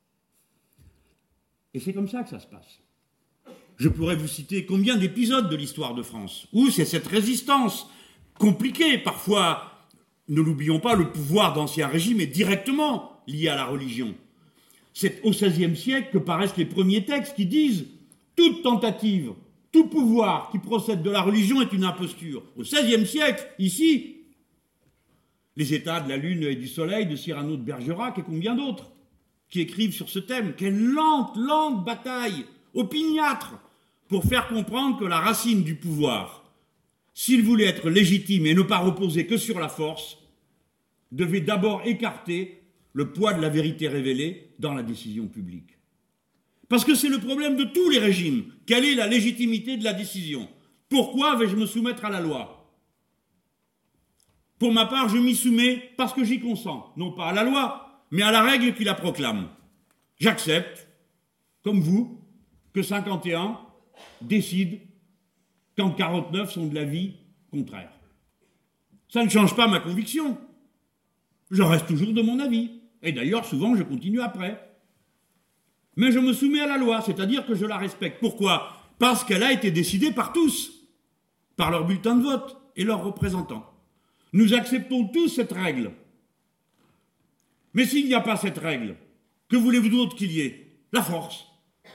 Et c'est comme ça que ça se passe. Je pourrais vous citer combien d'épisodes de l'histoire de France où c'est cette résistance compliquée, parfois, ne l'oublions pas, le pouvoir d'Ancien Régime est directement lié à la religion. C'est au seizième siècle que paraissent les premiers textes qui disent « toute tentative, tout pouvoir qui procède de la religion est une imposture ». Au seizième siècle, ici, les États de la Lune et du Soleil, de Cyrano de Bergerac et combien d'autres qui écrivent sur ce thème. Quelle lente, lente bataille, opiniâtre, pour faire comprendre que la racine du pouvoir, s'il voulait être légitime et ne pas reposer que sur la force, devait d'abord écarter le poids de la vérité révélée dans la décision publique. Parce que c'est le problème de tous les régimes. Quelle est la légitimité de la décision ? Pourquoi vais-je me soumettre à la loi ? Pour ma part, je m'y soumets parce que j'y consens. Non pas à la loi, mais à la règle qui la proclame. J'accepte, comme vous, que cinquante et un décide quand quarante-neuf sont de l'avis contraire. Ça ne change pas ma conviction. Je reste toujours de mon avis. Et d'ailleurs, souvent, je continue après. Mais je me soumets à la loi, c'est-à-dire que je la respecte. Pourquoi ? Parce qu'elle a été décidée par tous, par leur bulletin de vote et leurs représentants. Nous acceptons tous cette règle. Mais s'il n'y a pas cette règle, que voulez-vous d'autre qu'il y ait ? La force.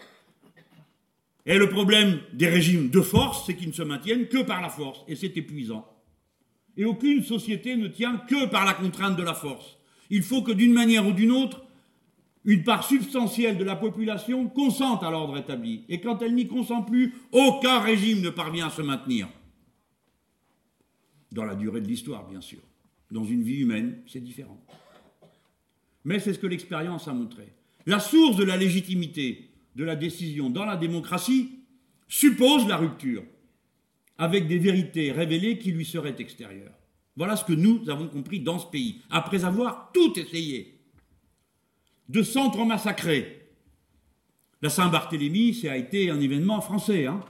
Et le problème des régimes de force, c'est qu'ils ne se maintiennent que par la force. Et c'est épuisant. Et aucune société ne tient que par la contrainte de la force. Il faut que d'une manière ou d'une autre, une part substantielle de la population consente à l'ordre établi. Et quand elle n'y consent plus, aucun régime ne parvient à se maintenir. Dans la durée de l'histoire, bien sûr. Dans une vie humaine, c'est différent. Mais c'est ce que l'expérience a montré. La source de la légitimité de la décision dans la démocratie suppose la rupture, avec des vérités révélées qui lui seraient extérieures. Voilà ce que nous avons compris dans ce pays, après avoir tout essayé. De centres massacrés. La Saint-Barthélemy, ça a été un événement français. Hein.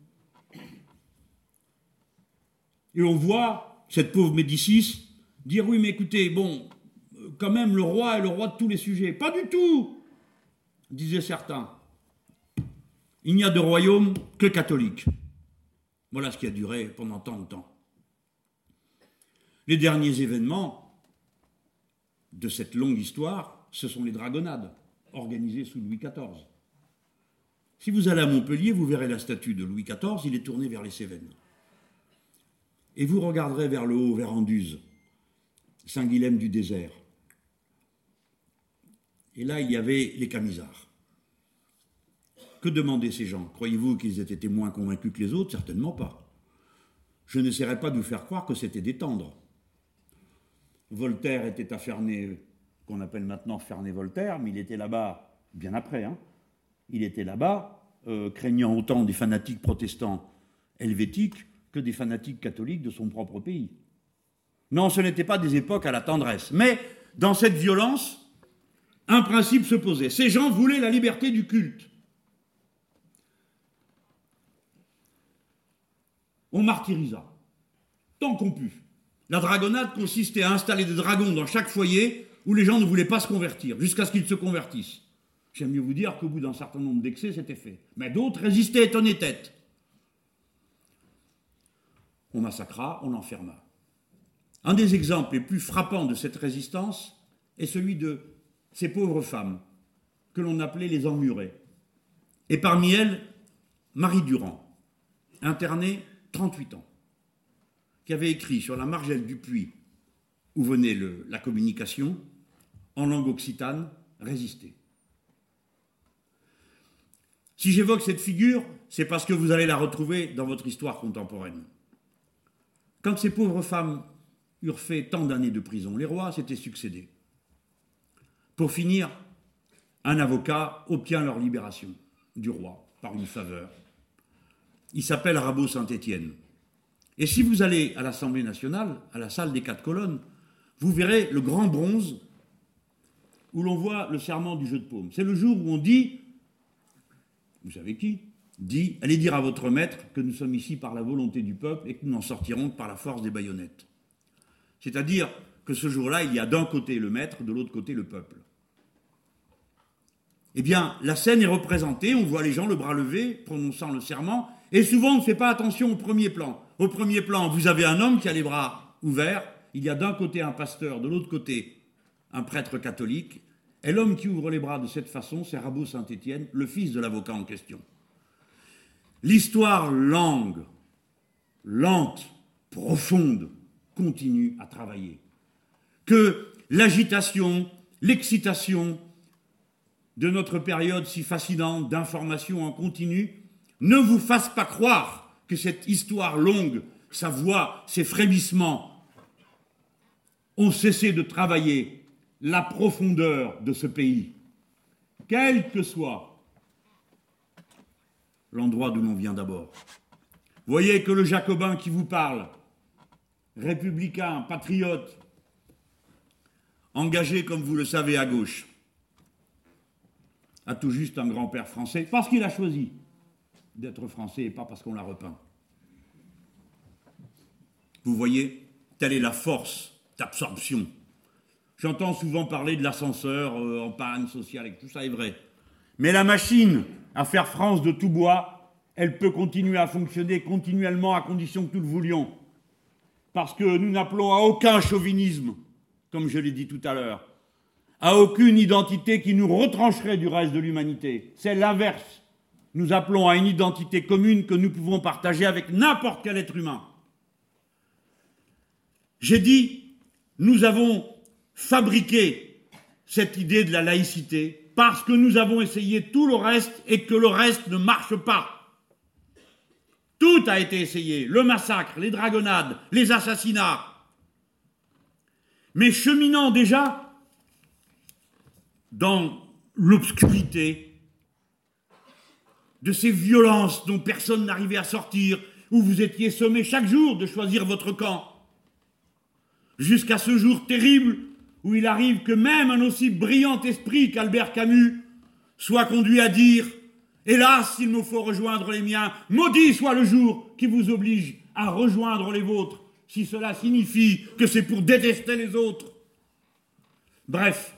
Et on voit cette pauvre Médicis dire « Oui, mais écoutez, bon, quand même, le roi est le roi de tous les sujets. » Pas du tout, disaient certains. Il n'y a de royaume que catholique. Voilà ce qui a duré pendant tant de temps. Les derniers événements de cette longue histoire, ce sont les dragonnades, organisées sous Louis quatorze. Si vous allez à Montpellier, vous verrez la statue de Louis quatorze, il est tourné vers les Cévennes. Et vous regarderez vers le haut, vers Anduze, Saint-Guilhem du désert. Et là, il y avait les Camisards. Que demandaient ces gens ? Croyez-vous qu'ils aient été moins convaincus que les autres ? Certainement pas. Je n'essaierai pas de vous faire croire que c'était des tendres. Voltaire était à Ferney, qu'on appelle maintenant Ferney-Voltaire, mais il était là-bas bien après. Hein. Il était là-bas, euh, craignant autant des fanatiques protestants helvétiques que des fanatiques catholiques de son propre pays. Non, ce n'étaient pas des époques à la tendresse. Mais dans cette violence, un principe se posait. Ces gens voulaient la liberté du culte. On martyrisa, tant qu'on put. La dragonnade consistait à installer des dragons dans chaque foyer où les gens ne voulaient pas se convertir, jusqu'à ce qu'ils se convertissent. J'aime mieux vous dire qu'au bout d'un certain nombre d'excès, c'était fait. Mais d'autres résistaient et tenaient tête. On massacra, on enferma. Un des exemples les plus frappants de cette résistance est celui de ces pauvres femmes que l'on appelait les emmurées. Et parmi elles, Marie Durand, internée trente-huit ans, qui avait écrit sur la margelle du puits où venait le, la communication, en langue occitane, « Résister ». Si j'évoque cette figure, c'est parce que vous allez la retrouver dans votre histoire contemporaine. Quand ces pauvres femmes eurent fait tant d'années de prison, les rois s'étaient succédés. Pour finir, un avocat obtient leur libération du roi par une faveur. Il s'appelle Rabot Saint-Étienne. Et si vous allez à l'Assemblée nationale, à la salle des quatre colonnes, vous verrez le grand bronze où l'on voit le serment du jeu de paume. C'est le jour où on dit, vous savez qui, dit, allez dire à votre maître que nous sommes ici par la volonté du peuple et que nous n'en sortirons que par la force des baïonnettes. C'est-à-dire que ce jour-là, il y a d'un côté le maître, de l'autre côté le peuple. Eh bien, la scène est représentée, on voit les gens le bras levé, prononçant le serment, et souvent on ne fait pas attention au premier plan. Au premier plan, vous avez un homme qui a les bras ouverts, il y a d'un côté un pasteur, de l'autre côté un prêtre catholique, et l'homme qui ouvre les bras de cette façon, c'est Rabot Saint-Étienne, le fils de l'avocat en question. L'histoire longue, lente, profonde, continue à travailler. Que l'agitation, l'excitation de notre période si fascinante d'information en continu ne vous fasse pas croire que cette histoire longue, sa voix, ses frémissements ont cessé de travailler la profondeur de ce pays, quel que soit l'endroit d'où l'on vient d'abord. Voyez que le jacobin qui vous parle, républicain, patriote, engagé, comme vous le savez, à gauche, a tout juste un grand-père français, parce qu'il a choisi d'être français et pas parce qu'on l'a repeint. Vous voyez, telle est la force d'absorption. J'entends souvent parler de l'ascenseur euh, en panne sociale, et tout ça est vrai. Mais la machine à faire France de tout bois, elle peut continuer à fonctionner continuellement à condition que nous le voulions. Parce que nous n'appelons à aucun chauvinisme, comme je l'ai dit tout à l'heure, à aucune identité qui nous retrancherait du reste de l'humanité. C'est l'inverse. Nous appelons à une identité commune que nous pouvons partager avec n'importe quel être humain. J'ai dit, nous avons fabriqué cette idée de la laïcité parce que nous avons essayé tout le reste et que le reste ne marche pas. Tout a été essayé, le massacre, les dragonnades, les assassinats. Mais cheminant déjà dans l'obscurité de ces violences dont personne n'arrivait à sortir, où vous étiez sommé chaque jour de choisir votre camp, jusqu'à ce jour terrible où il arrive que même un aussi brillant esprit qu'Albert Camus soit conduit à dire « Hélas, il me faut rejoindre les miens, maudit soit le jour qui vous oblige à rejoindre les vôtres, si cela signifie que c'est pour détester les autres. » Bref,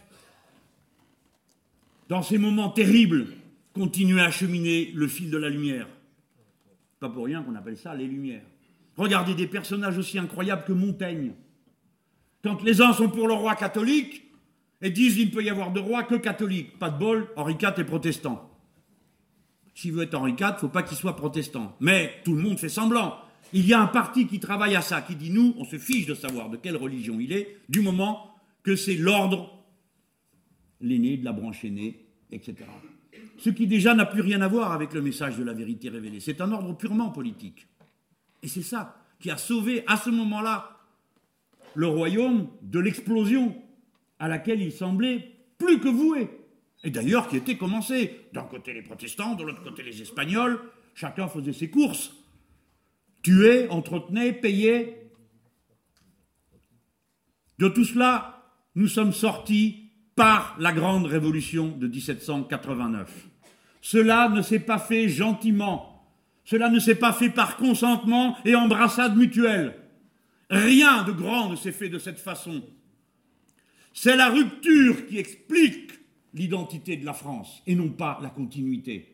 dans ces moments terribles, continuez à cheminer le fil de la lumière. Pas pour rien qu'on appelle ça les Lumières. Regardez des personnages aussi incroyables que Montaigne. Quand les uns sont pour le roi catholique et disent qu'il ne peut y avoir de roi que catholique, pas de bol, Henri quatre est protestant. S'il veut être Henri quatre, il ne faut pas qu'il soit protestant. Mais tout le monde fait semblant. Il y a un parti qui travaille à ça, qui dit nous, on se fiche de savoir de quelle religion il est, du moment que c'est l'ordre, l'aîné de la branche aînée, et cetera. Ce qui déjà n'a plus rien à voir avec le message de la vérité révélée. C'est un ordre purement politique. Et c'est ça qui a sauvé à ce moment-là le royaume de l'explosion à laquelle il semblait plus que voué. Et d'ailleurs qui était commencé. D'un côté les protestants, de l'autre côté les Espagnols, chacun faisait ses courses. Tuait, entretenait, payait. De tout cela, nous sommes sortis par la grande révolution de dix-sept cent quatre-vingt-neuf. Cela ne s'est pas fait gentiment. Cela ne s'est pas fait par consentement et embrassade mutuelle. Rien de grand ne s'est fait de cette façon. C'est la rupture qui explique l'identité de la France et non pas la continuité.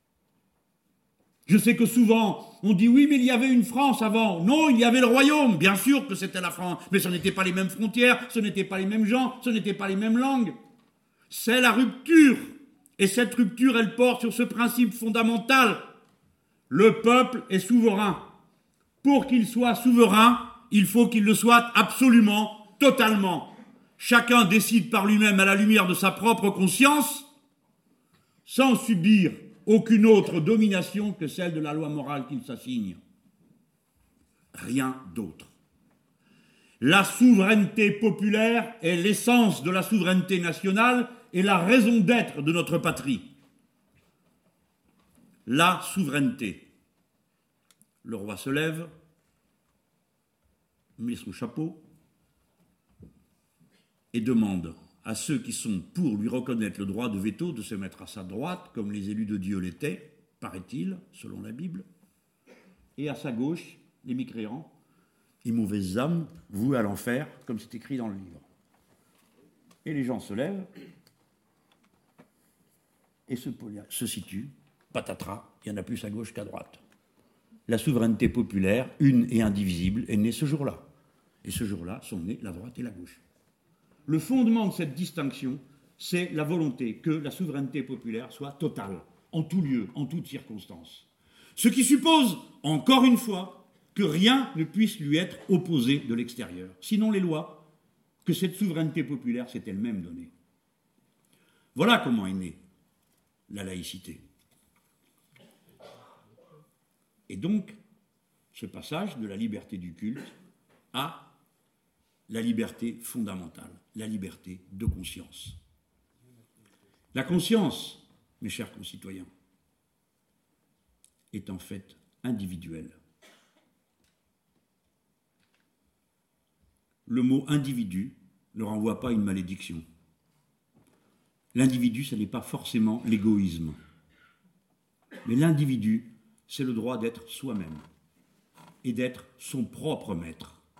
Je sais que souvent, on dit oui, mais il y avait une France avant. Non, il y avait le royaume. Bien sûr que c'était la France, mais ce n'étaient pas les mêmes frontières, ce n'étaient pas les mêmes gens, ce n'étaient pas les mêmes langues. C'est la rupture. Et cette rupture, elle porte sur ce principe fondamental. Le peuple est souverain. Pour qu'il soit souverain, il faut qu'il le soit absolument, totalement. Chacun décide par lui-même à la lumière de sa propre conscience, sans subir aucune autre domination que celle de la loi morale qu'il s'assigne. Rien d'autre. La souveraineté populaire est l'essence de la souveraineté nationale et la raison d'être de notre patrie. La souveraineté. Le roi se lève, met son chapeau et demande à ceux qui sont pour lui reconnaître le droit de veto de se mettre à sa droite, comme les élus de Dieu l'étaient, paraît-il, selon la Bible, et à sa gauche, les mécréants, les mauvaises âmes, vouées à l'enfer, comme c'est écrit dans le livre. Et les gens se lèvent et se, se situent, patatras, il y en a plus à gauche qu'à droite. La souveraineté populaire, une et indivisible, est née ce jour-là. Et ce jour-là sont nées la droite et la gauche. Le fondement de cette distinction, c'est la volonté que la souveraineté populaire soit totale, en tout lieu, en toutes circonstances. Ce qui suppose, encore une fois, que rien ne puisse lui être opposé de l'extérieur, sinon les lois que cette souveraineté populaire s'est elle-même donnée. Voilà comment est née la laïcité. Et donc, ce passage de la liberté du culte à la liberté fondamentale, la liberté de conscience. La conscience, mes chers concitoyens, est en fait individuelle. Le mot individu ne renvoie pas à une malédiction. L'individu, ce n'est pas forcément l'égoïsme. Mais l'individu, c'est le droit d'être soi-même et d'être son propre maître.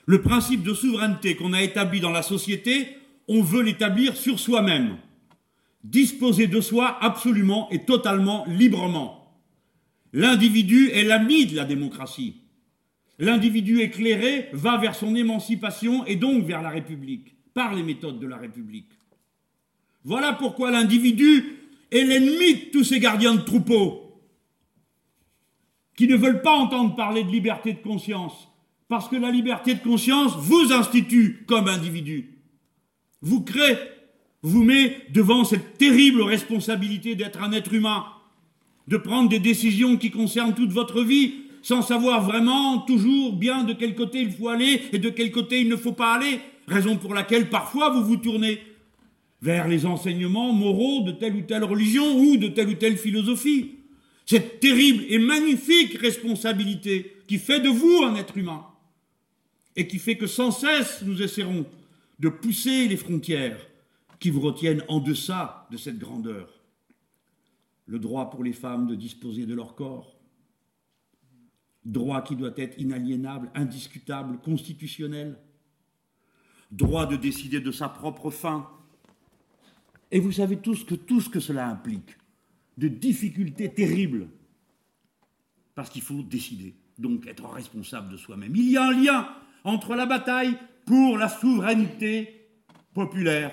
Le principe de souveraineté qu'on a établi dans la société, on veut l'établir sur soi-même. Disposer de soi absolument et totalement librement. L'individu est l'ami de la démocratie. L'individu éclairé va vers son émancipation et donc vers la République, par les méthodes de la République. Voilà pourquoi l'individu est l'ennemi de tous ces gardiens de troupeau qui ne veulent pas entendre parler de liberté de conscience, parce que la liberté de conscience vous institue comme individu, vous crée, vous met devant cette terrible responsabilité d'être un être humain, de prendre des décisions qui concernent toute votre vie, sans savoir vraiment toujours bien de quel côté il faut aller et de quel côté il ne faut pas aller, raison pour laquelle parfois vous vous tournez vers les enseignements moraux de telle ou telle religion ou de telle ou telle philosophie. Cette terrible et magnifique responsabilité qui fait de vous un être humain et qui fait que sans cesse nous essaierons de pousser les frontières qui vous retiennent en deçà de cette grandeur. Le droit pour les femmes de disposer de leur corps, droit qui doit être inaliénable, indiscutable, constitutionnel, droit de décider de sa propre fin. Et vous savez tous que tout ce que cela implique, de difficultés terribles, parce qu'il faut décider, donc être responsable de soi-même. Il y a un lien entre la bataille pour la souveraineté populaire,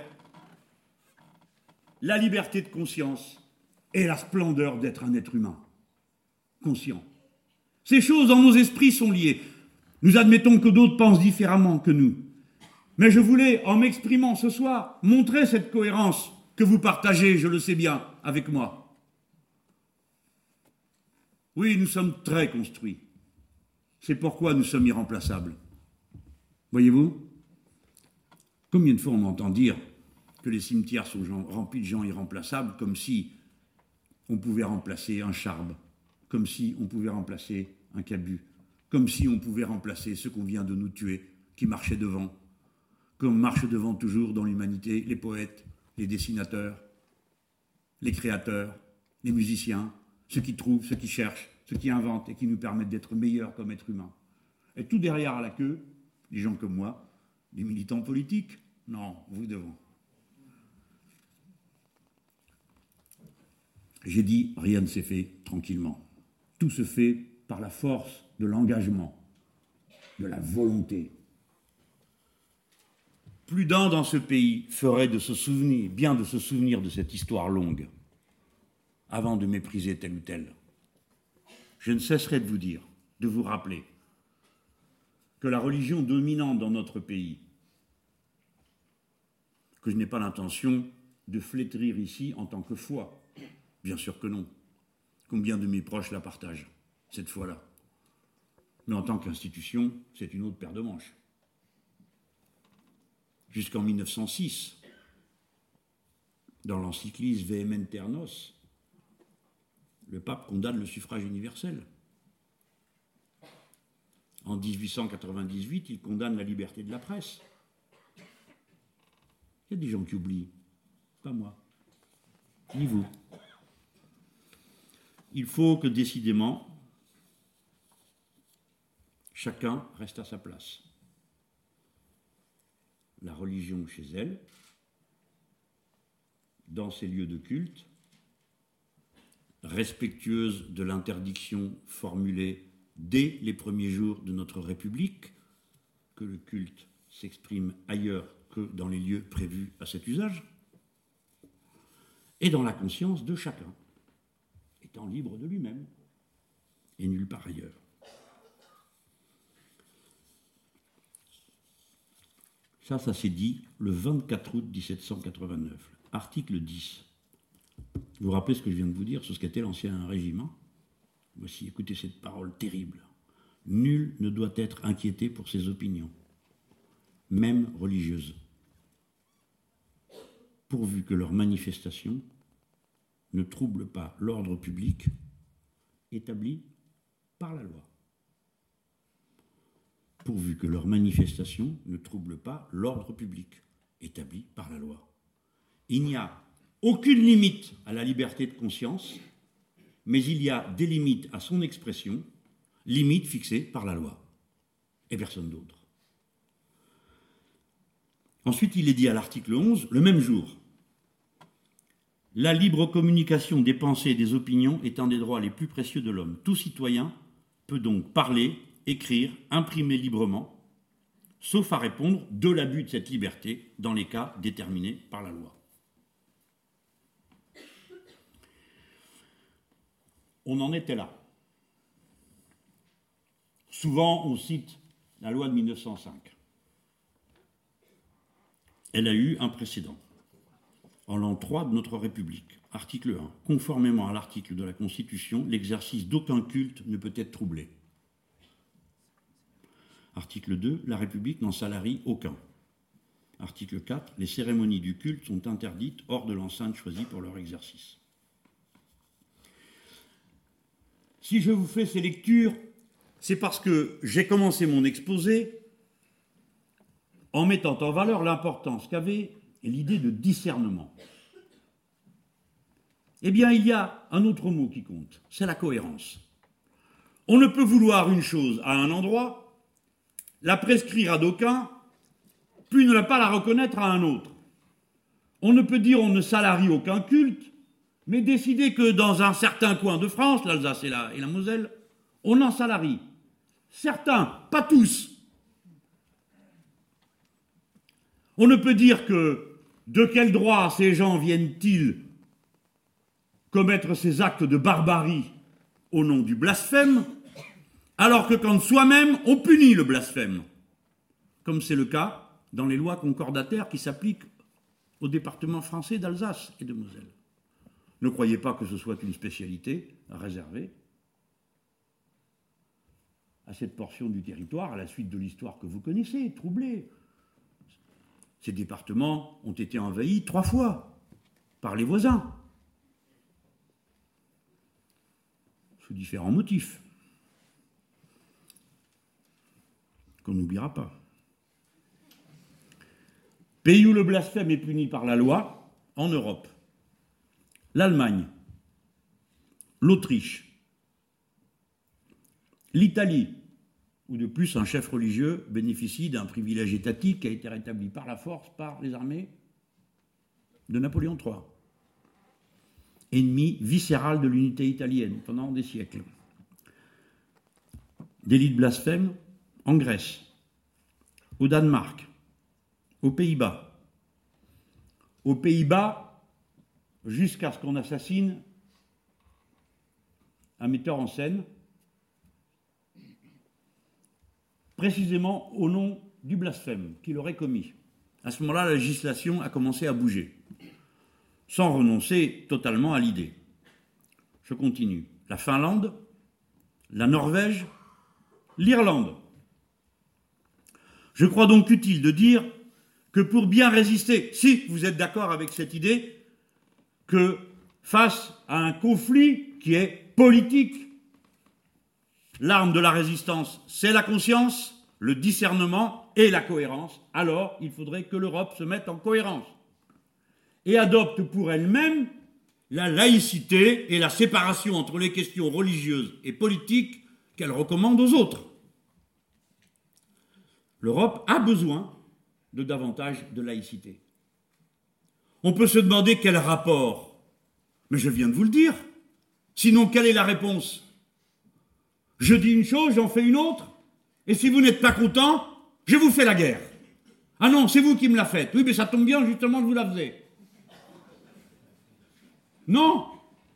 la liberté de conscience et la splendeur d'être un être humain, conscient. Ces choses dans nos esprits sont liées. Nous admettons que d'autres pensent différemment que nous. Mais je voulais, en m'exprimant ce soir, montrer cette cohérence que vous partagez, je le sais bien, avec moi. Oui, nous sommes très construits. C'est pourquoi nous sommes irremplaçables. Voyez-vous ? Combien de fois on entend dire que les cimetières sont remplis de gens irremplaçables, comme si on pouvait remplacer un Charb, comme si on pouvait remplacer un Cabu, comme si on pouvait remplacer ceux qu'on vient de nous tuer, qui marchaient devant, comme marchent devant toujours dans l'humanité les poètes, les dessinateurs, les créateurs, les musiciens, ceux qui trouvent, ceux qui cherchent, ceux qui inventent et qui nous permettent d'être meilleurs comme êtres humains. Et tout derrière à la queue, des gens comme moi, des militants politiques, non, vous devant. J'ai dit, rien ne s'est fait tranquillement. Tout se fait par la force de l'engagement, de la volonté. Plus d'un dans ce pays ferait de se souvenir, bien de se souvenir de cette histoire longue, avant de mépriser tel ou tel. Je ne cesserai de vous dire, de vous rappeler, que la religion dominante dans notre pays, que je n'ai pas l'intention de flétrir ici en tant que foi, bien sûr que non. Combien de mes proches la partagent, cette foi-là. Mais en tant qu'institution, c'est une autre paire de manches. Jusqu'en mille neuf cent six, dans l'encyclique Vehementer Nos, le pape condamne le suffrage universel. En dix-huit cent quatre-vingt-dix-huit, il condamne la liberté de la presse. Il y a des gens qui oublient, pas moi, ni vous. Il faut que décidément, chacun reste à sa place. La religion chez elle, dans ses lieux de culte, respectueuse de l'interdiction formulée dès les premiers jours de notre République, que le culte s'exprime ailleurs que dans les lieux prévus à cet usage, et dans la conscience de chacun, étant libre de lui-même, et nulle part ailleurs. Ça, ça s'est dit le vingt-quatre août dix-sept cent quatre-vingt-neuf, article dix. Vous vous rappelez ce que je viens de vous dire sur ce qu'était l'ancien régime ? Voici, écoutez cette parole terrible. Nul ne doit être inquiété pour ses opinions, même religieuses, pourvu que leurs manifestations ne troublent pas l'ordre public établi par la loi. Pourvu que leurs manifestations ne troublent pas l'ordre public établi par la loi. Il n'y a aucune limite à la liberté de conscience, mais il y a des limites à son expression, limites fixées par la loi, et personne d'autre. Ensuite, il est dit à l'article onze, le même jour, « La libre communication des pensées et des opinions est un des droits les plus précieux de l'homme. Tout citoyen peut donc parler, écrire, imprimer librement, sauf à répondre de l'abus de cette liberté dans les cas déterminés par la loi. » On en était là. Souvent, on cite la loi de mille neuf cent cinq. Elle a eu un précédent. En l'an trois de notre République, article un, conformément à l'article de la Constitution, l'exercice d'aucun culte ne peut être troublé. Article deux, la République n'en salarie aucun. Article quatre, les cérémonies du culte sont interdites hors de l'enceinte choisie pour leur exercice. Si je vous fais ces lectures, c'est parce que j'ai commencé mon exposé en mettant en valeur l'importance qu'avait l'idée de discernement. Eh bien, il y a un autre mot qui compte, c'est la cohérence. On ne peut vouloir une chose à un endroit, la prescrire à d'aucuns, puis ne pas la reconnaître à un autre. On ne peut dire on ne salarie aucun culte, mais décider que dans un certain coin de France, l'Alsace et la, et la Moselle, on en salarie. Certains, pas tous. On ne peut dire que de quel droit ces gens viennent-ils commettre ces actes de barbarie au nom du blasphème, alors que quand soi-même on punit le blasphème, comme c'est le cas dans les lois concordataires qui s'appliquent au département français d'Alsace et de Moselle. Ne croyez pas que ce soit une spécialité réservée à cette portion du territoire, à la suite de l'histoire que vous connaissez, troublée. Ces départements ont été envahis trois fois par les voisins, sous différents motifs, qu'on n'oubliera pas. Pays où le blasphème est puni par la loi, en Europe. L'Allemagne, l'Autriche, l'Italie, où de plus un chef religieux bénéficie d'un privilège étatique qui a été rétabli par la force par les armées de Napoléon trois. Ennemi viscéral de l'unité italienne pendant des siècles. Délit de blasphème en Grèce, au Danemark, aux Pays-Bas. Aux Pays-Bas, jusqu'à ce qu'on assassine un metteur en scène, précisément au nom du blasphème qu'il aurait commis. À ce moment-là, la législation a commencé à bouger, sans renoncer totalement à l'idée. Je continue. La Finlande, la Norvège, l'Irlande. Je crois donc utile de dire que pour bien résister, si vous êtes d'accord avec cette idée, que face à un conflit qui est politique, l'arme de la résistance, c'est la conscience, le discernement et la cohérence, alors il faudrait que l'Europe se mette en cohérence et adopte pour elle-même la laïcité et la séparation entre les questions religieuses et politiques qu'elle recommande aux autres. L'Europe a besoin de davantage de laïcité. On peut se demander quel rapport, mais je viens de vous le dire. Sinon, quelle est la réponse ? Je dis une chose, j'en fais une autre, et si vous n'êtes pas content, je vous fais la guerre. Ah non, c'est vous qui me la faites. Oui, mais ça tombe bien, justement, je vous la faisais. Non.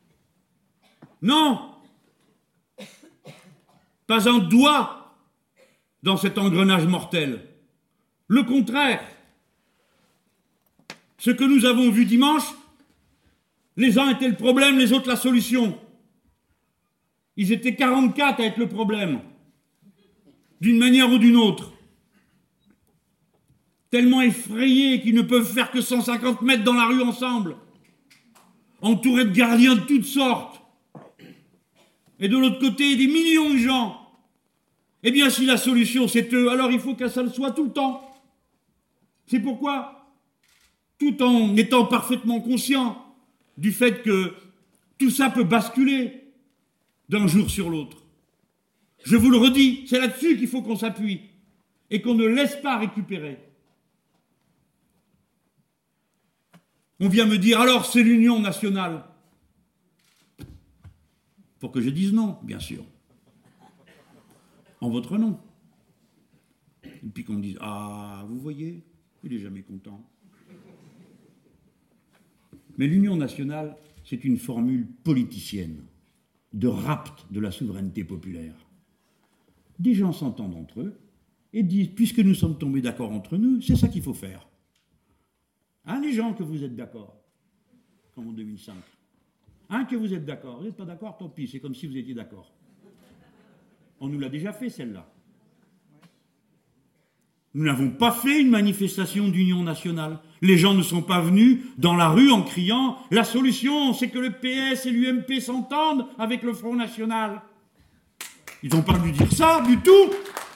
Non. Pas un doigt dans cet engrenage mortel. Le contraire. Ce que nous avons vu dimanche, les uns étaient le problème, les autres la solution. Ils étaient quarante-quatre à être le problème, d'une manière ou d'une autre. Tellement effrayés qu'ils ne peuvent faire que cent cinquante mètres dans la rue ensemble, entourés de gardiens de toutes sortes. Et de l'autre côté, des millions de gens. Eh bien, si la solution c'est eux, alors il faut que ça le soit tout le temps. C'est pourquoi, tout en étant parfaitement conscient du fait que tout ça peut basculer d'un jour sur l'autre. Je vous le redis, c'est là-dessus qu'il faut qu'on s'appuie et qu'on ne laisse pas récupérer. On vient me dire, alors c'est l'union nationale. Pour que je dise non, bien sûr. En votre nom. Et puis qu'on me dise, ah, vous voyez, il n'est jamais content. Mais l'union nationale, c'est une formule politicienne, de rapt de la souveraineté populaire. Des gens s'entendent entre eux et disent, puisque nous sommes tombés d'accord entre nous, c'est ça qu'il faut faire. Hein, les gens, que vous êtes d'accord, comme en deux mille cinq. Hein, que vous êtes d'accord. Vous n'êtes pas d'accord, tant pis, c'est comme si vous étiez d'accord. On nous l'a déjà fait, celle-là. Nous n'avons pas fait une manifestation d'union nationale. Les gens ne sont pas venus dans la rue en criant « La solution, c'est que le P S et l'U M P s'entendent avec le Front National ». Ils n'ont pas voulu dire ça du tout.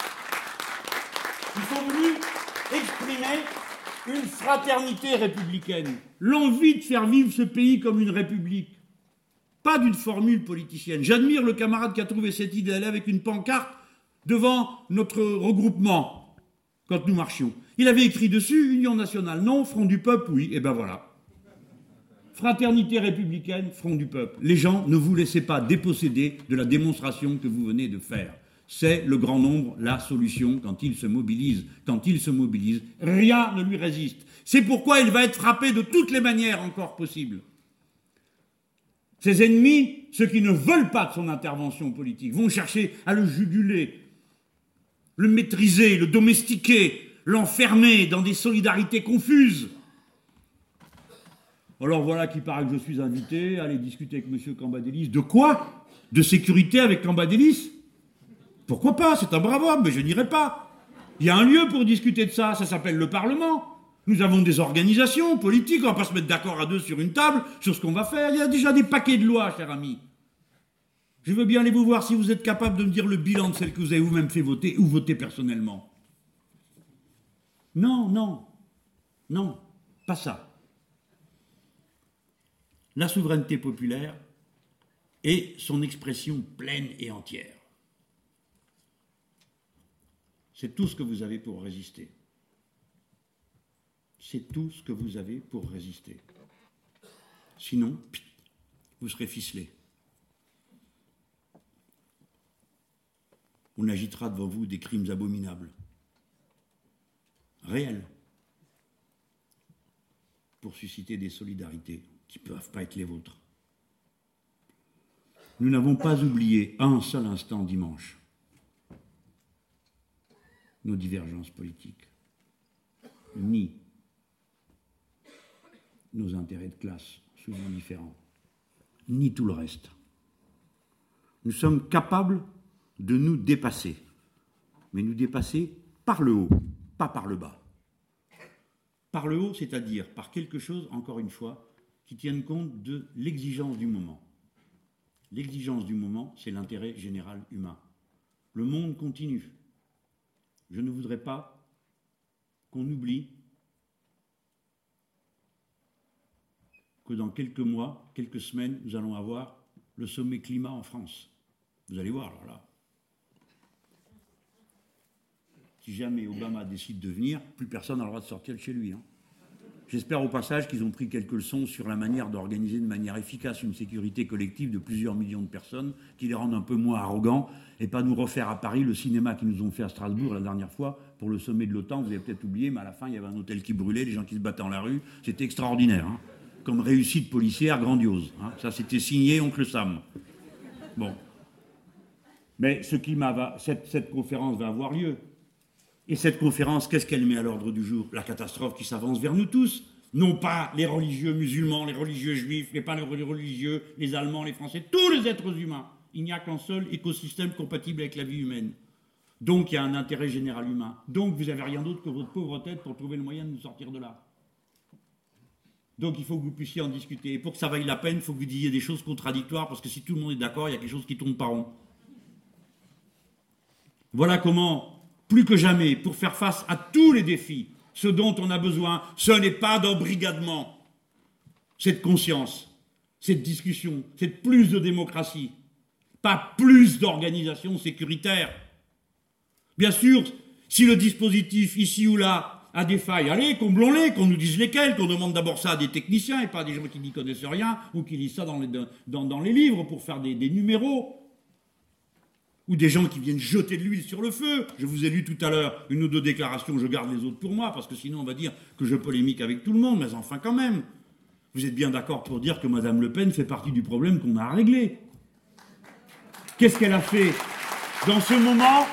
Ils sont venus exprimer une fraternité républicaine, l'envie de faire vivre ce pays comme une république, pas d'une formule politicienne. J'admire le camarade qui a trouvé cette idée d'aller avec une pancarte devant notre regroupement quand nous marchions. Il avait écrit dessus « Union nationale, non, Front du peuple, oui ». Et ben voilà. Fraternité républicaine, Front du peuple. Les gens, ne vous laissez pas déposséder de la démonstration que vous venez de faire. C'est le grand nombre la solution quand il se mobilise. Quand il se mobilise, rien ne lui résiste. C'est pourquoi il va être frappé de toutes les manières encore possibles. Ses ennemis, ceux qui ne veulent pas de son intervention politique, vont chercher à le juguler, le maîtriser, le domestiquer, l'enfermer dans des solidarités confuses. Alors voilà qu'il paraît que je suis invité à aller discuter avec M. Cambadélis. De quoi ? De sécurité avec Cambadélis ? Pourquoi pas ? C'est un brave homme, mais je n'irai pas. Il y a un lieu pour discuter de ça, ça s'appelle le Parlement. Nous avons des organisations politiques, on ne va pas se mettre d'accord à deux sur une table sur ce qu'on va faire. Il y a déjà des paquets de lois, cher ami. Je veux bien aller vous voir si vous êtes capable de me dire le bilan de celle que vous avez vous-même fait voter ou voter personnellement. Non, non, non, pas ça. La souveraineté populaire est son expression pleine et entière. C'est tout ce que vous avez pour résister. C'est tout ce que vous avez pour résister. Sinon, vous serez ficelé. On agitera devant vous des crimes abominables, réels, pour susciter des solidarités qui ne peuvent pas être les vôtres. Nous n'avons pas oublié un seul instant dimanche nos divergences politiques, ni nos intérêts de classe, souvent différents, ni tout le reste. Nous sommes capables de nous dépasser, mais nous dépasser par le haut, pas par le bas. Par le haut, c'est-à-dire par quelque chose, encore une fois, qui tienne compte de l'exigence du moment. L'exigence du moment, c'est l'intérêt général humain. Le monde continue. Je ne voudrais pas qu'on oublie que dans quelques mois, quelques semaines, nous allons avoir le sommet climat en France. Vous allez voir, alors là. Si jamais Obama décide de venir, plus personne n'a le droit de sortir de chez lui. Hein. J'espère au passage qu'ils ont pris quelques leçons sur la manière d'organiser de manière efficace une sécurité collective de plusieurs millions de personnes, qui les rendent un peu moins arrogants, et pas nous refaire à Paris le cinéma qu'ils nous ont fait à Strasbourg la dernière fois pour le sommet de l'OTAN. Vous avez peut-être oublié, mais à la fin, il y avait un hôtel qui brûlait, les gens qui se battaient dans la rue. C'était extraordinaire, hein, comme réussite policière grandiose. Hein. Ça, c'était signé Oncle Sam. Bon. Mais ce climat va, cette, cette conférence va avoir lieu. Et cette conférence, qu'est-ce qu'elle met à l'ordre du jour ? La catastrophe qui s'avance vers nous tous. Non pas les religieux musulmans, les religieux juifs, mais pas les religieux, les Allemands, les Français, tous les êtres humains. Il n'y a qu'un seul écosystème compatible avec la vie humaine. Donc il y a un intérêt général humain. Donc vous n'avez rien d'autre que votre pauvre tête pour trouver le moyen de nous sortir de là. Donc il faut que vous puissiez en discuter. Et pour que ça vaille la peine, il faut que vous disiez des choses contradictoires, parce que si tout le monde est d'accord, il y a quelque chose qui tourne pas rond. Voilà comment... Plus que jamais, pour faire face à tous les défis, ce dont on a besoin, ce n'est pas d'embrigadement. C'est de conscience, c'est de discussion, c'est de plus de démocratie, pas plus d'organisation sécuritaire. Bien sûr, si le dispositif, ici ou là, a des failles, allez, comblons-les, qu'on nous dise lesquelles, qu'on demande d'abord ça à des techniciens et pas à des gens qui n'y connaissent rien ou qui lisent ça dans les, dans, dans les livres pour faire des, des numéros. Ou des gens qui viennent jeter de l'huile sur le feu. Je vous ai lu tout à l'heure une ou deux déclarations, je garde les autres pour moi, parce que sinon on va dire que je polémique avec tout le monde, mais enfin quand même. Vous êtes bien d'accord pour dire que Mme Le Pen fait partie du problème qu'on a à régler. Qu'est-ce qu'elle a fait dans ce moment,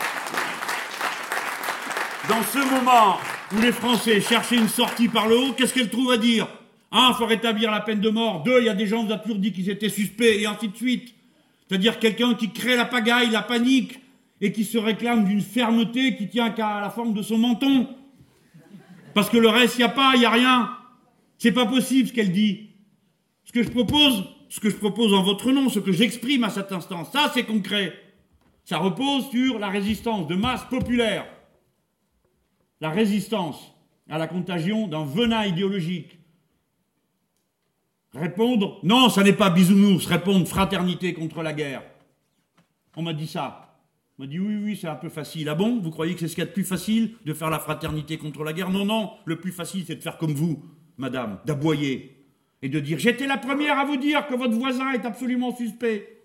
dans ce moment où les Français cherchaient une sortie par le haut, qu'est-ce qu'elle trouve à dire? Un, il faut rétablir la peine de mort. Deux, il y a des gens qui ont toujours dit qu'ils étaient suspects, et ainsi de suite. C'est-à-dire quelqu'un qui crée la pagaille, la panique, et qui se réclame d'une fermeté qui tient qu'à la forme de son menton. Parce que le reste, il n'y a pas, il n'y a rien. C'est pas possible ce qu'elle dit. Ce que je propose, ce que je propose en votre nom, ce que j'exprime à cet instant, ça c'est concret. Ça repose sur la résistance de masse populaire. La résistance à la contagion d'un venin idéologique. Répondre, non, ça n'est pas bisounours, répondre fraternité contre la guerre. On m'a dit ça. On m'a dit oui, oui, c'est un peu facile. Ah bon? Vous croyez que c'est ce qu'il y a de plus facile, de faire la fraternité contre la guerre? Non, non, le plus facile, c'est de faire comme vous, madame, d'aboyer. Et de dire, j'étais la première à vous dire que votre voisin est absolument suspect.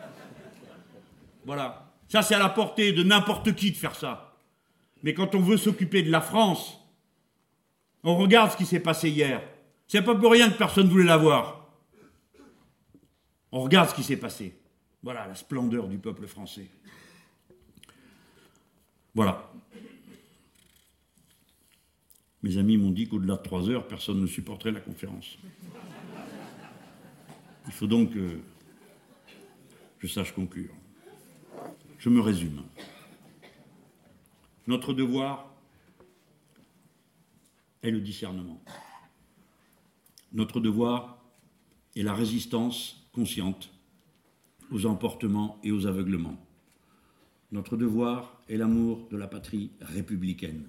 Voilà. Ça, c'est à la portée de n'importe qui de faire ça. Mais quand on veut s'occuper de la France, on regarde ce qui s'est passé hier. C'est pas pour rien que personne ne voulait la voir. On regarde ce qui s'est passé. Voilà, la splendeur du peuple français. Voilà. Mes amis m'ont dit qu'au-delà de trois heures, personne ne supporterait la conférence. Il faut donc que je sache conclure. Je me résume. Notre devoir est le discernement. Notre devoir est la résistance consciente aux emportements et aux aveuglements. Notre devoir est l'amour de la patrie républicaine.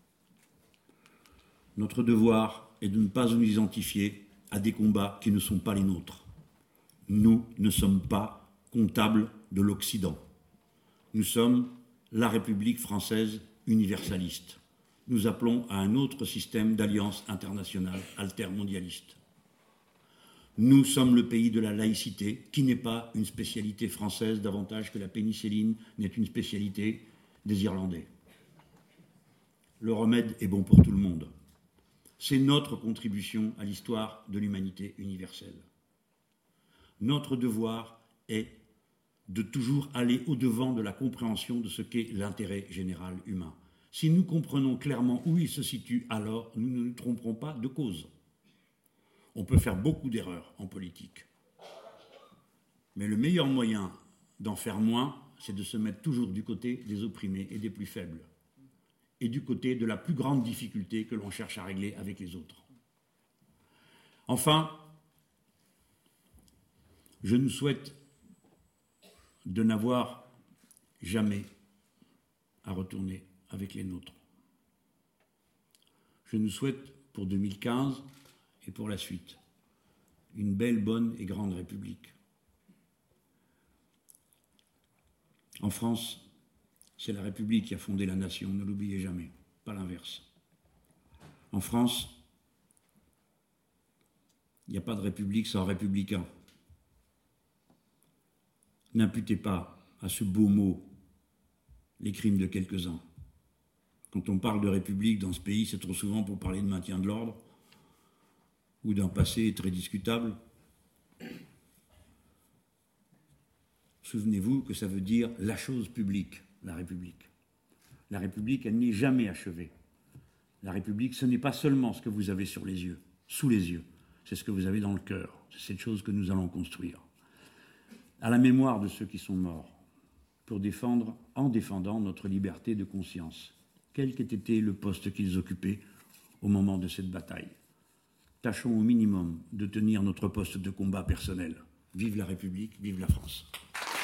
Notre devoir est de ne pas nous identifier à des combats qui ne sont pas les nôtres. Nous ne sommes pas comptables de l'Occident. Nous sommes la République française universaliste. Nous appelons à un autre système d'alliance internationale altermondialiste. Nous sommes le pays de la laïcité, qui n'est pas une spécialité française davantage que la pénicilline n'est une spécialité des Irlandais. Le remède est bon pour tout le monde. C'est notre contribution à l'histoire de l'humanité universelle. Notre devoir est de toujours aller au-devant de la compréhension de ce qu'est l'intérêt général humain. Si nous comprenons clairement où il se situe, alors nous ne nous tromperons pas de cause. On peut faire beaucoup d'erreurs en politique. Mais le meilleur moyen d'en faire moins, c'est de se mettre toujours du côté des opprimés et des plus faibles, et du côté de la plus grande difficulté que l'on cherche à régler avec les autres. Enfin, je nous souhaite de n'avoir jamais à retourner avec les nôtres. Je nous souhaite pour deux mille quinze et pour la suite une belle, bonne et grande République. En France, c'est la République qui a fondé la nation, ne l'oubliez jamais, pas l'inverse. En France, il n'y a pas de République sans républicain. N'imputez pas à ce beau mot les crimes de quelques-uns. Quand on parle de République dans ce pays, c'est trop souvent pour parler de maintien de l'ordre ou d'un passé très discutable. Souvenez-vous que ça veut dire la chose publique, la République. La République, elle n'est jamais achevée. La République, ce n'est pas seulement ce que vous avez sur les yeux, sous les yeux, c'est ce que vous avez dans le cœur. C'est cette chose que nous allons construire. À la mémoire de ceux qui sont morts, pour défendre, en défendant notre liberté de conscience, quel qu'ait été le poste qu'ils occupaient au moment de cette bataille. Tâchons au minimum de tenir notre poste de combat personnel. Vive la République, vive la France.